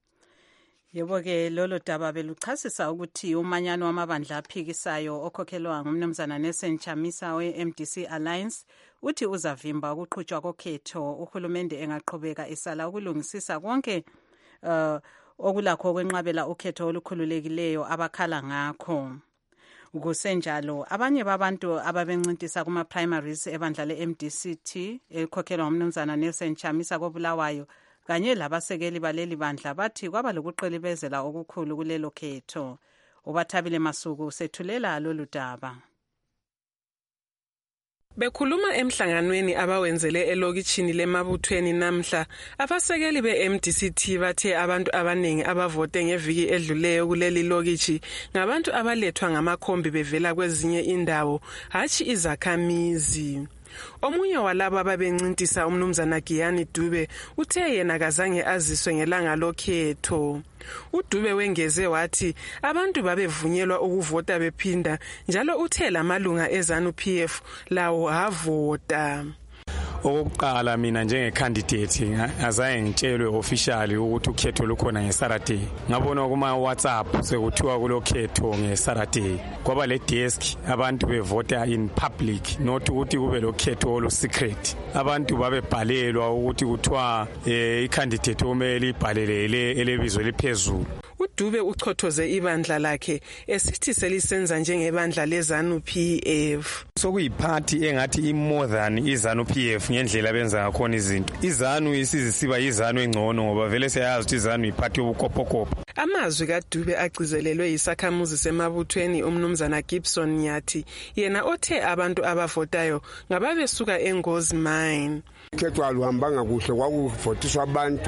[SPEAKER 22] Yebo-ke lolo daba beluchasisa ukuthi umanyano wamabandla aphikisayo okhokhelwa ngumnumzana Nelson Chamisa we-MDC Alliance uthi uzavimba ukuqhutshwa kokhetho uhulumende engaqhubeka esala ukulungisisa konke okulakho kwenqabela ukhetho olukhululekileyo abakhala ngakho. Kusenjalo abanye babantu ababencintisa kuma-primaries ebandla le-MDCT elikhokhelwa ngumnumzana Nelson Chamisa koBulawayo kanye labasekeli baleli bandla bathi kwaba lokuqilibezela okukhulu kulelo khetho. UBathabile Masuku sethulela lolu daba.
[SPEAKER 8] Bekhuluma emhlanganweni abawenzele elokitshini lemabuthweni namhla, abasekeli be-MDCT bathe abantu abaningi abavote ngeviki edluleyo kuleli lokitshi ngabantu abalethwa ngamakhombi bevela kwezinye indawo, hatshi izakhamizi. Omunye walabo ababencintisa umnumzana Giyani Dube uthe yena kazange aziswe ngelanga lokhetho. uDube wengeze wathi abantu babevunyelwa ukuvota bephinda njalo uthe lamalunga eZANU-PF lawo avota.
[SPEAKER 9] Okokuqala mina njengecandidate azaye ngitshelwe officially ukuthi ukhetho lukhona ngeSaturday. Ngabona kuma WhatsApp sekuthiwa kulokhetho ngeSaturday. Kwaba le desk abantu bevota in public, not ukuthi kube lokhetho olu secret. Abantu babebhalelwa ukuthi kuthiwa icandidate omele ibhalelele elebizo liphezulu.
[SPEAKER 8] uDube uchothoze ibandla lakhe esithi selisenza njengebandla leZANU-PF.
[SPEAKER 9] Sokuyiphathi engathi more than iZANU-PF ngendlela benza ngakhona izinto. iZANU isizisiba iZANU engcono ngoba vele siyazi ukuthi iZANU iphathi ubukophokopo.
[SPEAKER 8] Amazwi kaDube agcizelelwe yisakhamuzi semabuthweni umnumzana Gibson Nyathi, yena othe abantu abavotayo ngababesuka eNgozi Mine.
[SPEAKER 10] Ukhetho aluhambanga kuhle, kwakuvotiswa abantu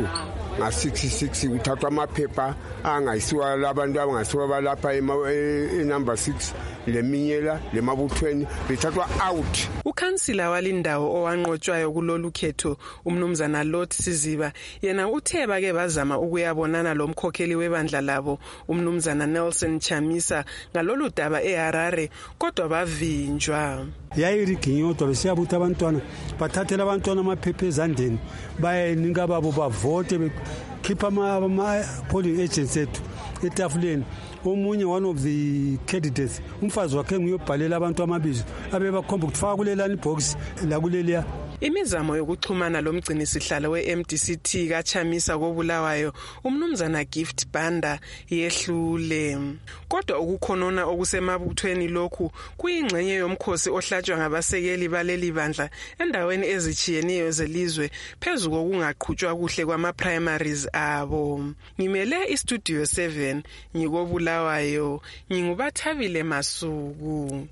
[SPEAKER 10] nga-66 kuthathwa amaphepha angayisiwa labantu abangasiwa balapha number 6 leminyela lemabuthweni bethathwa out.
[SPEAKER 8] Ukhansila walindawo owanqotshwayo kulolu khetho umnumzana Lot Siziba yena uthe bake bazama ukuyabonana lomkhokheli webandla labo umnumzana Nelson Chamisa ngalolu daba eHarare kodwa bavinjwa.
[SPEAKER 11] Yayiriginyodwa besiyabutha abantwana bathathela abantwana amaphepha ezandeni bayenika babo bavote bekhipha ama-polling agents ethu etafuleni. Omunye one of the candidates umfazi wakhe nguyobhalela abantu amabizo abebakhomba ukuthi faka kulelani box la kuleliya.
[SPEAKER 8] Imizamo yokuxhumana lomgcinisihlalo we-MDCT kaChamisa kobulawayo umnumzana Gift Banda yehlule. Kodwa ukukhonona okusemabuthweni lokhu kuyingxenye yomkhosi ohlatshwa ngabasekeli baleli bandla endaweni ezichiyeneyo zelizwe phezu kokungaqhutshwa kuhle kwama-primaries abo. Ngimele iStudio 7 ngikobulawayo, ngingubathabile Masuku.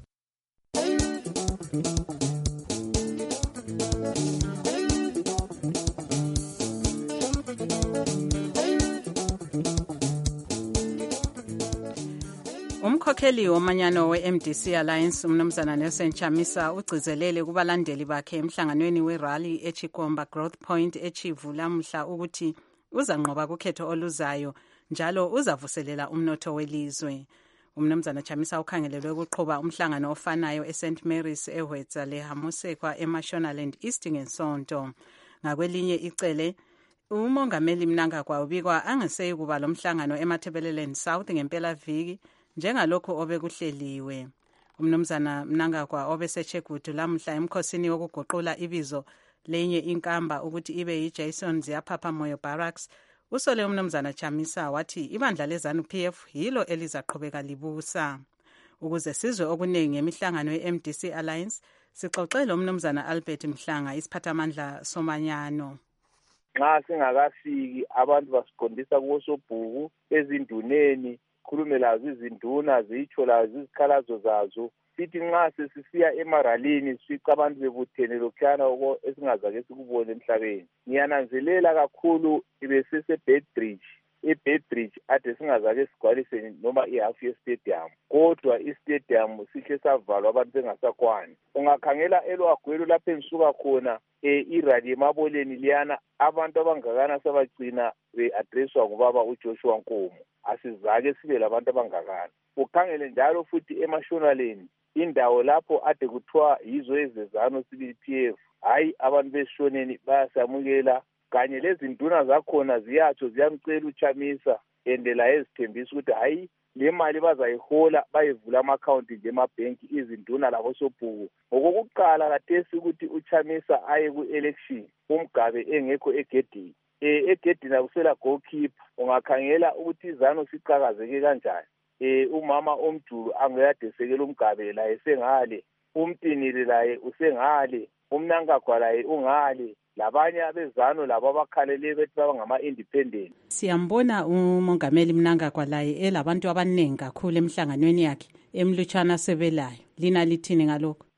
[SPEAKER 22] Umkhokheli womanyano we-MDC Alliance umnumzana Nelson Chamisa ugcizelele kubalandeli bakhe emhlanganweni we-rally eChikomba Growth Point echivula mhla ukuthi uzanqoba kukhetho oluzayo njalo uzavuselela umnotho welizwe. Umnumzana Chamisa ukhangelelwe ukuqhuba umhlangano ofanayo eSt Mary's eHwetza leHamusekwa eMashonaland East ngesonto. Ngakwelinye icele umongameli Mnangagwa ubikwa angaseyi kuba lo mhlangano eMatabeleland South ngempela viki njengalokho obekuhleliwe. Umnumzana Mnangagwa obeseChegutu lamhla emkhosini wokuguqula ibizo lenye inkamba ukuthi ibe yiJason Ziyaphapha Moyo Barracks usole umnumzana Chamisa wathi ibandla leZANU-PF yilo elizaqhubeka libusa. Ukuze sizwe okuningi ngemihlangano ye-MDC Alliance sixoxele umnumzana Albert Mhlanga isiphathamandla somanyano.
[SPEAKER 13] Nxa singakafiki abantu basiqondisa kuSobhuku ezinduneni khulume lazo izinduna zitsho lazo izikhalazo zazo sithi nxa sesisiya emaralini sifica abantu bebuthene lokhuyana esingazake sikubone emhlabeni. Ngiyananzelela kakhulu ibesesebedbridge iBedbridge ade singazake sigcwalise noma ihalf yestadium kodwa istadium sihle savalwa abantu bengasakwani. Ungakhangela elwagwelo lapho engisuka khona irali emaboleni liyana abantu abangakana sabagcina beaddresswa ngubaba uJoshua Nkomo. Asizake sibe labantu abangakana. Ukhangele njalo futhi eMashonaland indawo lapho ade kuthiwa yizo ezezano CBPF hayi abantu besishoneni bayasamukela kanye lezinduna zakhona ziyatsho ziyamcela uChamisa endela ezithembisa ukuthi hayi le mali bazayihola bayevula ama-account nje emabhenki izinduna labo Sobhuku. Ngokokuqala kathesi ukuthi uChamisa aye ku-election uMgabe engekho egedini. Egedini akusela goalkeeper. Ungakhangela ukuthi izano siqhakazeke kanjani. Umama omjulu angeyadesekela uMgabe laye sengale, uMtinile laye usengale, uMnangagwa laye ungale, labanye abezano labo abakhalele bethi bangama-independent.
[SPEAKER 22] Siyambona umongameli Mnangagwa laye elabantu abaningi kakhulu emhlanganweni yakhe emlutshana sebelayo. Lina lithini ngalokho?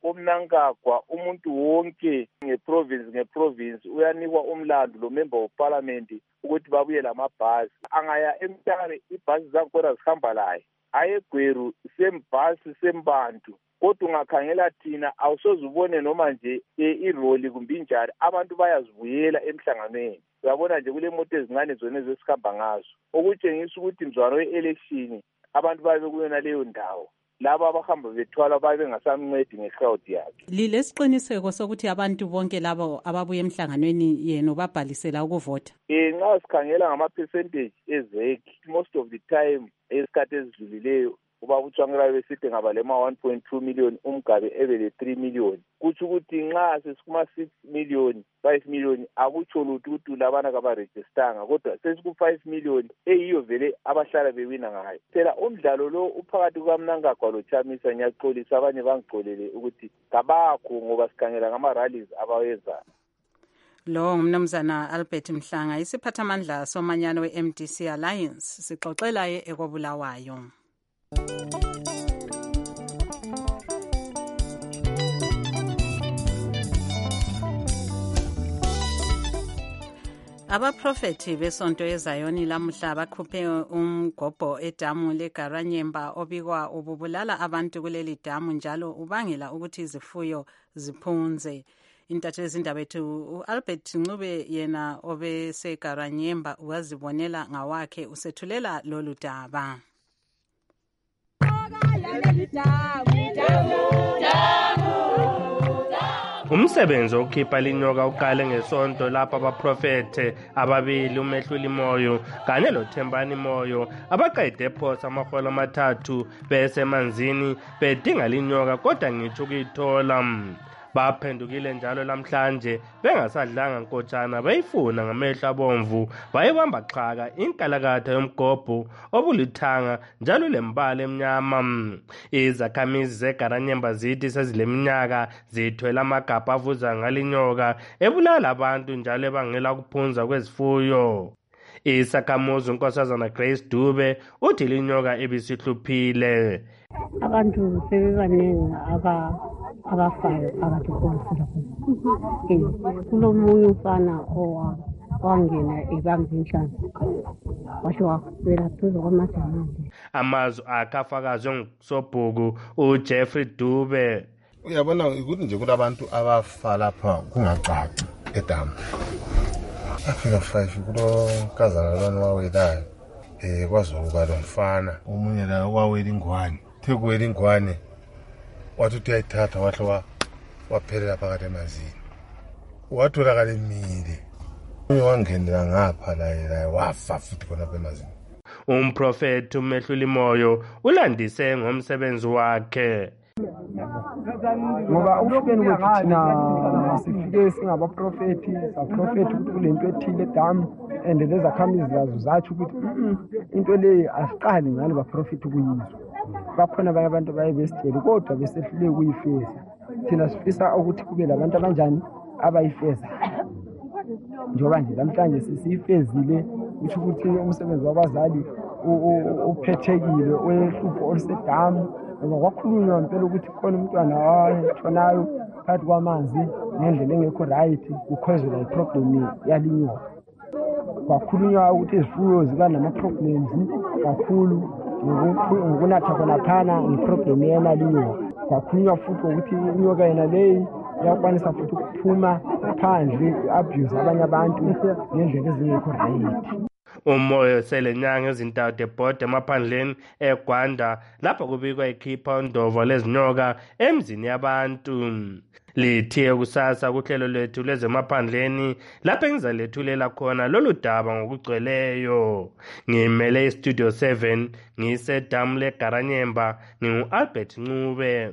[SPEAKER 13] omnankagwa umuntu wonke ngeprovince uyanikwa umlando lo member of parliament ukuthi babuye lamabhasi. Angaya eMtare ibhasi zakhona zihamba laye, ayeGweru sembhasi sembantu. Kodwa ungakhangela thina awusoze ubone noma nje iroli kumbe injani, abantu bayazibuyela emhlanganweni. Uyabona nje kule moto ezincane zona ezesikhamba ngazo, okutshengisa ukuthi mzwano we-election abantu babe kuyona leyo ndawo. Laba abahamba bethwala babe bengasamncedi nge-crowd yakhe.
[SPEAKER 22] Lilesiqiniseko sokuthi abantu bonke labo ababuye emhlanganweni yenu babhalisela ukuvota?
[SPEAKER 13] Nxa sikhangela ngama-percentage ezekhi, most of the time esikhathi ezidlulileyo ubaba uTshwangela besithi ngaba lema 1.2 million, uMgabe ebele 3 million. Kutsho ukuthi nxa sesikuma 6 million 5 million akutsho lutho ukuthi labana kabarejistanga, kodwa sesiku 5 million eyiyo vele abahlala bewina ngayo. Phela umdlalo lo uphakathi kukaMnangagwa loChamisa, ngiyaxolisa abanye bangixolele ukuthi kabakho ngoba sikhangela ngama-rallies abawenzayo.
[SPEAKER 22] Lo ngumnumzana Albert Mhlanga, isiphathamandla somanyano we-MDC Alliance, sixoxela eKobulawayo. Abaprofethi besonto eZayoni lamuhla bakhuphe umgobho edamu leGaranyemba obikwa ububulala abantu kuleli damu njalo ubangela ukuthi izifuyo ziphunze. Intatheli ezindaba ethu uAlbert Ncube yena obeseGaranyemba wazibonela ngawakhe usethulela lolu daba.
[SPEAKER 1] Umsebenzi wokukhipha linyoka uqale ngesonto lapha abaprofethe ababili uMehluli Moyo kanye loThembani Moyo abaqede phosa amaholo amathathu bese emanzini bedinga linyoka kodwa ngitsho ukuyithola. Baphendukile njalo lamhlanje bengasadlanga nkotshana bayifuna ngamehlo abomvu, bayibamba xhaka inkalakatha yomgobho obulithanga njalo lembala emnyama. Izakhamizi zeGaranyemba zithi sezileminyaka zithwele amagabha avuza ngalinyoka ebulala abantu njalo ebangela ukuphunza kwezifuyo. Isakhamuzi uNkosazana Grace Dube uthi linyoka ebisihluphile.
[SPEAKER 12] Abantu sebebaningi abafayo phakathi kwesifo. Kulomunye umfana wangena ibambe inhlanzi washo wafela phezu kwamadamane.
[SPEAKER 1] Amazwi akafakazwe ngusobhuku uJeffrey Dube.
[SPEAKER 14] Uyabona ukuthi nje kulabantu abafa lapha kungacaci edamu. Afika 5 kulo nkazana lona wawelayo kwazokuba lo mfana omunye la wawela ingwane. Thekuwela ingwane wathi uyayithatha wahle waphelela phakathi emanzini, watholakala emile. Wangenela ngapha la wafa futhi khonapha emanzini.
[SPEAKER 1] Umprofethi uMehluli Moyo ulandise ngomsebenzi wakhe.
[SPEAKER 15] Ngoba uhlupeni kwethu thina sifike singabaprofethi saprofethi ukuthi kulento ethile edamu and lezakhamizi zazo zathi ukuthi into leyo asiqali ngalo baprofethi ukuyizwa. Bakhona abanye abantu baye besitshele kodwa besehlule ukuyifeza. Thina sifisa ukuthi kube labantu abanjani abayifeza. Njengoba nje namhlanje sisifezile ukuthi umsebenzi wabazali uphethekile ohlupho olusedamu. Ngoba kwakhulunywa impela ukuthi khona umntwana wathonayo phakathi kwamanzi ngendlela engekho right kukhozela iproblem yalinyoka. Kwakhulunywa ukuthi izifuyo ziba nama-problems kakhulu ngokunatha khonaphana ngeproblem yena linyoka. Kwakhulunywa futhi ukuthi inyoka yena leyi iyakwanisa futhi ukuphuma phandle abuse abanye abantu ngendlela ezingekho right.
[SPEAKER 1] Umoyo selenyanga ezintathu ebhoda emaphandleni eGwanda lapho kubikwa ikhipha undovo lezinyoka emzini yabantu. Lithiye kusasa kuhlelo lwethu lwezemaphandleni lapho engizalethulela khona lolu daba ngokugcweleyo. Ngimele iStudio 7 ngisedamu leGaranyemba ngingu-Albert Ncube.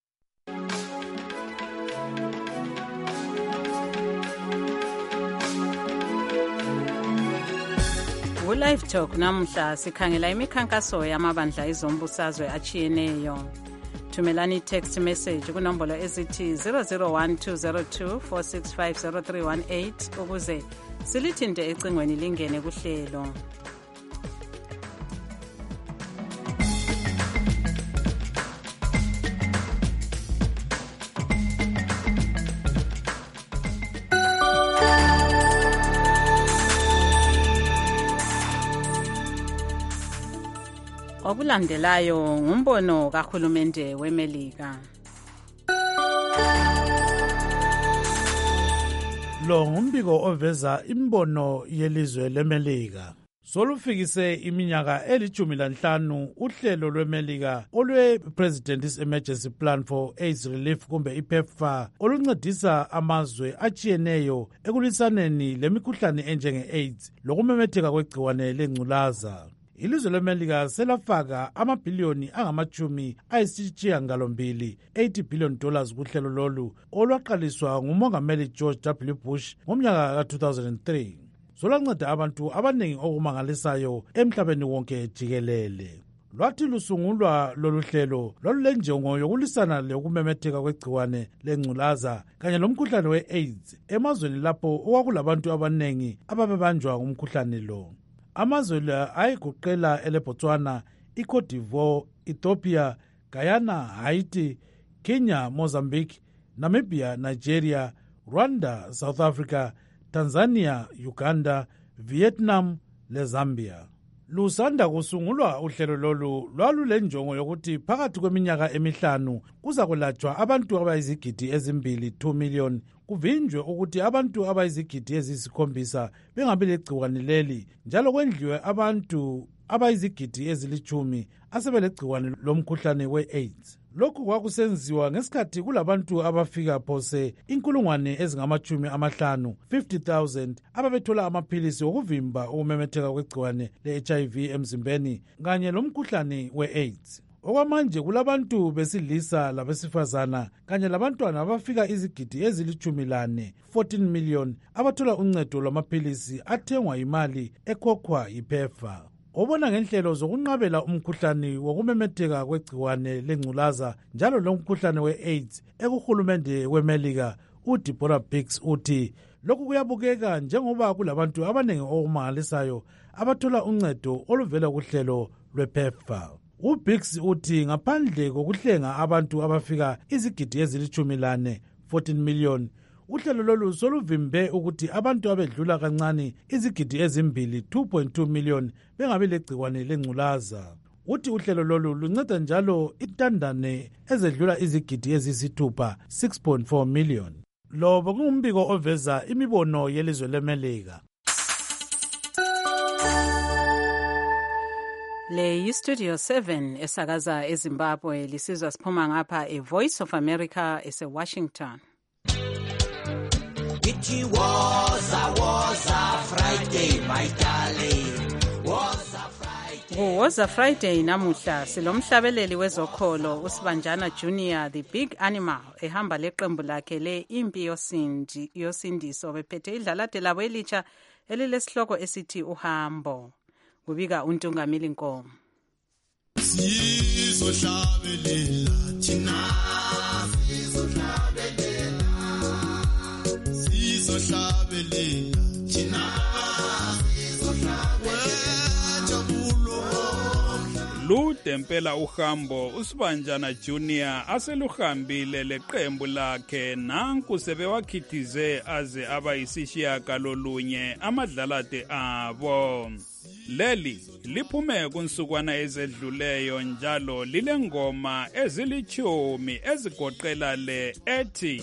[SPEAKER 22] Live Talk namuhla sikhangela imikhankaso yamabandla ezombusazwe achiyeneyo. Thumelani text message kunombolo ezithi 001202465038 ukuze silithinte ecingweni lingene kuhlelo. Okulandelayo ngumbono kahulumende weMelika.
[SPEAKER 3] Lo ngumbiko oveza imbono yelizwe leMelika. Solufikise iminyaka eli-15 uhlelo lweMelika olwe-President's Emergency Plan for AIDS Relief kumbe iPEPFAR oluncedisa amazwe achiyeneyo ekulwisaneni lemikhuhlane enjenge-AIDS lokumemetheka kwegciwane lengculaza. Ilizwe leMelika selafaka amabhiliyoni $80 billion kuhlelo lolu olwaqaliswa ngumongameli George W. Bush ngomnyaka ka-2003. Solanceda abantu abaningi okumangalisayo emhlabeni wonke jikelele. Lwathi lusungulwa lolu hlelo lwalulenjongo yokulwisana lokumemetheka kwegciwane lengculaza kanye lomkhuhlane we-AIDS emazweni lapho okwakulabantu abaningi ababebanjwa ngumkhuhlane lo. Amazwe la ayegoqela eLebotswana, iCote d'Ivoire, Ethiopia, Guyana, Haiti, Kenya, Mozambique, Namibia, Nigeria, Rwanda, South Africa, Tanzania, Uganda, Vietnam leZambia. Lusanda kusungulwa uhlelo lolu lwalulenjongo yokuthi phakathi kweminyaka emihlanu kuza kwelatshwa abantu abayizigidi ezimbili 2 million kuvinjwe ukuthi abantu abayizigidi eziyisi7 bengabi legciwane leli njalo kwendliwe abantu abayizigidi ezili10 asebelegciwane lomkhuhlane we-AIDS. Lokhu kwakusenziwa ngesikhathi kulabantu abafika phose 50,000 ababethola amaphilisi okuvimba ukumemetheka kwegciwane le-HIV emzimbeni kanye lomkhuhlane we-AIDS. Okwamanje kulabantu besilisa labesifazana kanye labantwana abafika izigidi ezili14 million abathola uncedo lwamaphilisi athengwa imali ekhokhwa yiPEPFAR. Obona ngenhlelo zokunqabela umkhuhlane wokumemetheka kwegciwane lengculaza njalo lomkhuhlane we-AIDS ekuhulumende weMelika uDeborah Birx uthi lokhu kuyabukeka njengoba kulabantu abaningi okumangalisayo abathola uncedo oluvela kuhlelo lwePEPFAR. uBirx uthi ngaphandle kokuhlenga abantu abafika izigidi ezili14 million uhlelo lolu soluvimbe ukuthi abantu abedlula kancane izigidi ezimbili 2.2 million bengabi legciwane lengculaza. Uthi uhlelo lolu lunceda njalo intandane ezedlula izigidi eziyisithupha 6.4 million. Lobo kungumbiko oveza imibono yelizwe leMelika.
[SPEAKER 22] Le yiStudio 7 esakaza eZimbabwe lisizwa siphuma ngapha eVoice of America eseWashington.
[SPEAKER 25] It was a Friday, my darling.
[SPEAKER 22] Woza Friday namuhla silomhlabeleli wezokholo uSibanjana Junior the Big Animal ehamba leqembu lakhe le impi yosindiso bephethe idlalade labo elitsha elilesihloko esithi uhambo. Kubika uNtungameli Nkomo.
[SPEAKER 25] Sizohlabelela thina
[SPEAKER 4] Ludempela uhambo uSibanjana Junior aseluhambile leqembu lakhe nanku sebewakhithize aze abayisishiyagalolunye amadlalade abo. Leli liphume kunsukwana ezedluleyo njalo lilengoma ezili10 ezigoqela le ethi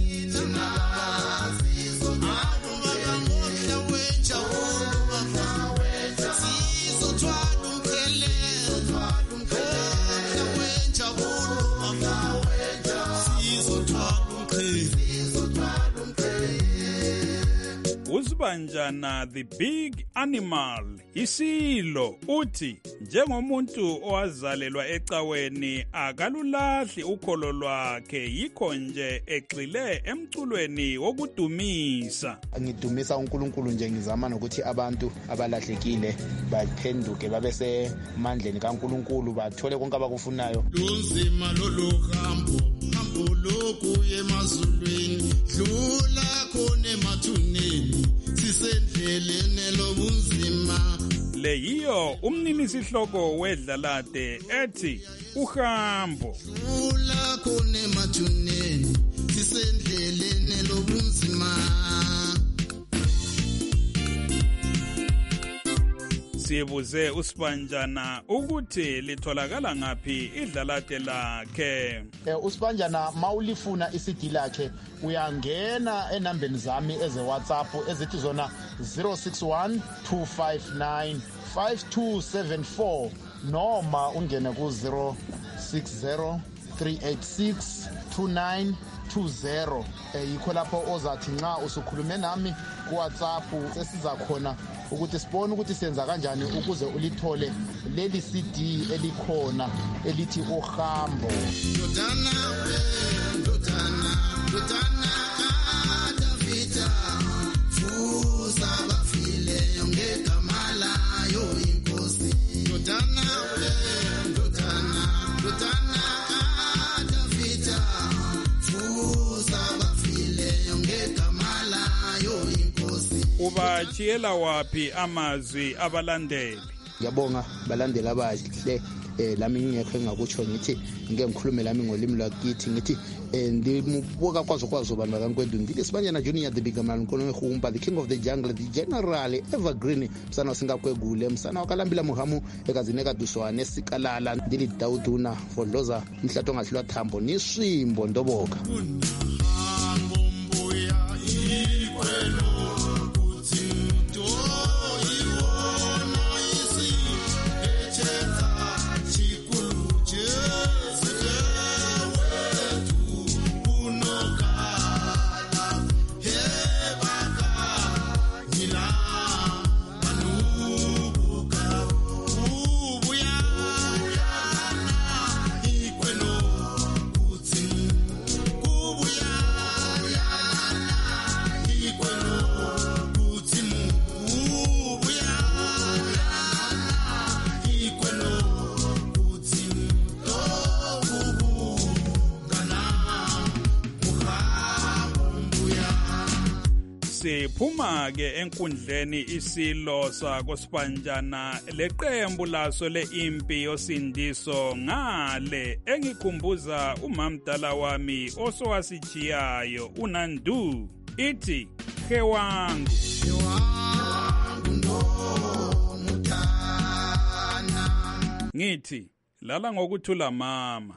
[SPEAKER 4] uSibanjana the Big Animal isilo uthi njengomuntu owazalelwa ecaweni akalulahli ukholo lwakhe yikho nje exile emculweni wokudumisa.
[SPEAKER 16] Ngidumisa uNkulunkulu nje ngizama nokuthi abantu abalahlekile baphenduke babe semandleni kaNkulunkulu bathole konke abakufunayo.
[SPEAKER 25] Lunzima loluhambo hambo lokuye emazulwini dlula khona emathuneni sisendleleni lobunzima.
[SPEAKER 4] Le yiyo umnini sihloko wedlalade ethi uhambo
[SPEAKER 25] dlula khona emathuneni sisendleleni lobunzima.
[SPEAKER 4] sibuze uSibanjana ukuthi litholakala ngaphi idlalate lakhe.
[SPEAKER 16] uSibanjana mawulifuna iCD lakhe uyangena enambeni zami eze WhatsApp ezithi zona 061 259 5274 noma ungene ku 060 386 2920. Yikho lapho ozathi nxa usukhulume nami ku WhatsApp sesiza khona ukuthi sibone ukuthi senza kanjani ukuze ulithole leli CD elikhona elithi uhambo. Davida fuza bafile ngegamala yo inkosi. Dodana Davida fuza bafile ngegamala yo inkosi.
[SPEAKER 4] Ubachiyela wapi amazwi abalandeli?
[SPEAKER 16] Ngiyabonga balandeli abahle lami ngingekho engakutsho ngithi ngeke ngikhulume lami ngolimi lwakithi ngithi ndimubuka kwazo abantu bakaNkwedu ngile Sibanjana Junior the bigger man Nkono Khumba the king of the jungle the general evergreen msana singakwegule msana wakalambila muhamu ekazine kaduswane sikalala ndili Dawuduna fodloza mhlato ngahlwa thambo niswimbo ndoboka.
[SPEAKER 4] Siphuma ke enkundleni isilo sakoSibanjana leqembu laso leimpi yosindiso ngale engikhumbuza umamdala wami osowasijiyayo uNandu ithi hewangu ngithi lala ngokuthula mama.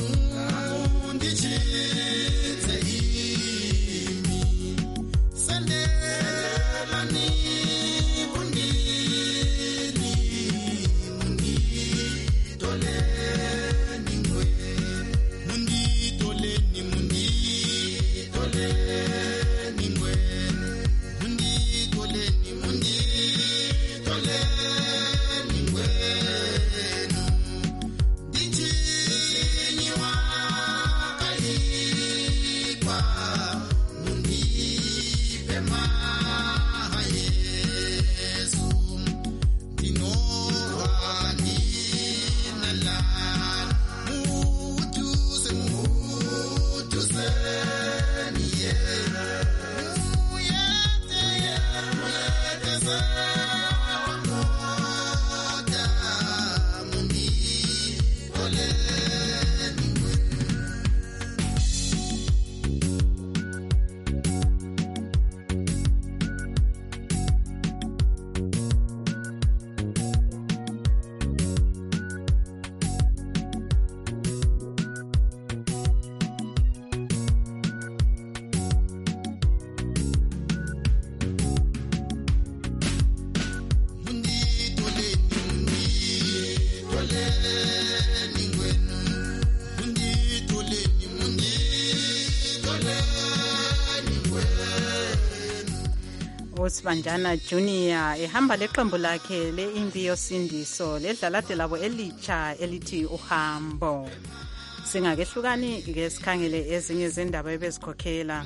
[SPEAKER 22] uSibanjana Junior ehamba leqembu lakhe leimpi yosindiso ledlalade labo elitsha elithi uhambo. Singakehlukani ke sikhangele ezinye izindaba ebezikhokhela.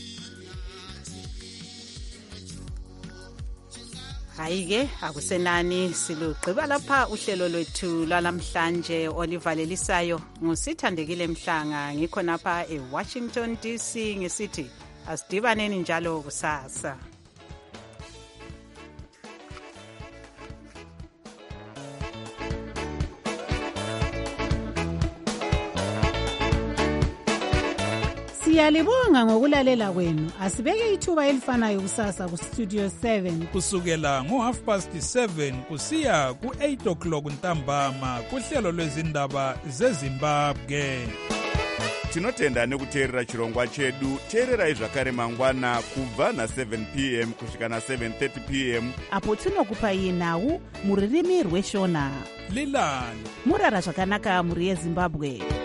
[SPEAKER 22] Hayike akusenani silugqiba lapha uhlelo lwethu lalamhlanje olivalelisayo ngusithandekile Mhlanga ngikho napha eWashington DC ngisithi asidibaneni njalo kusasa.
[SPEAKER 17] Siyalibonga ngokulalela kwenu. Asibeke ithuba elifanayo kusasa kustudio 7
[SPEAKER 4] kusukela ngo7:30 kusiya ku8 o'clock ntambama kuhlelo lwezindaba zeZimbabwe.
[SPEAKER 18] Tinotenda nekuteerera chirongwa chedu. Teererai zvakare mangwana kubva na7 p.m. kusvika na7:30 p.m.
[SPEAKER 19] apo tinokupai nhau muririmi rweshona.
[SPEAKER 4] Lilani
[SPEAKER 19] murara zvakanaka muri yeZimbabwe.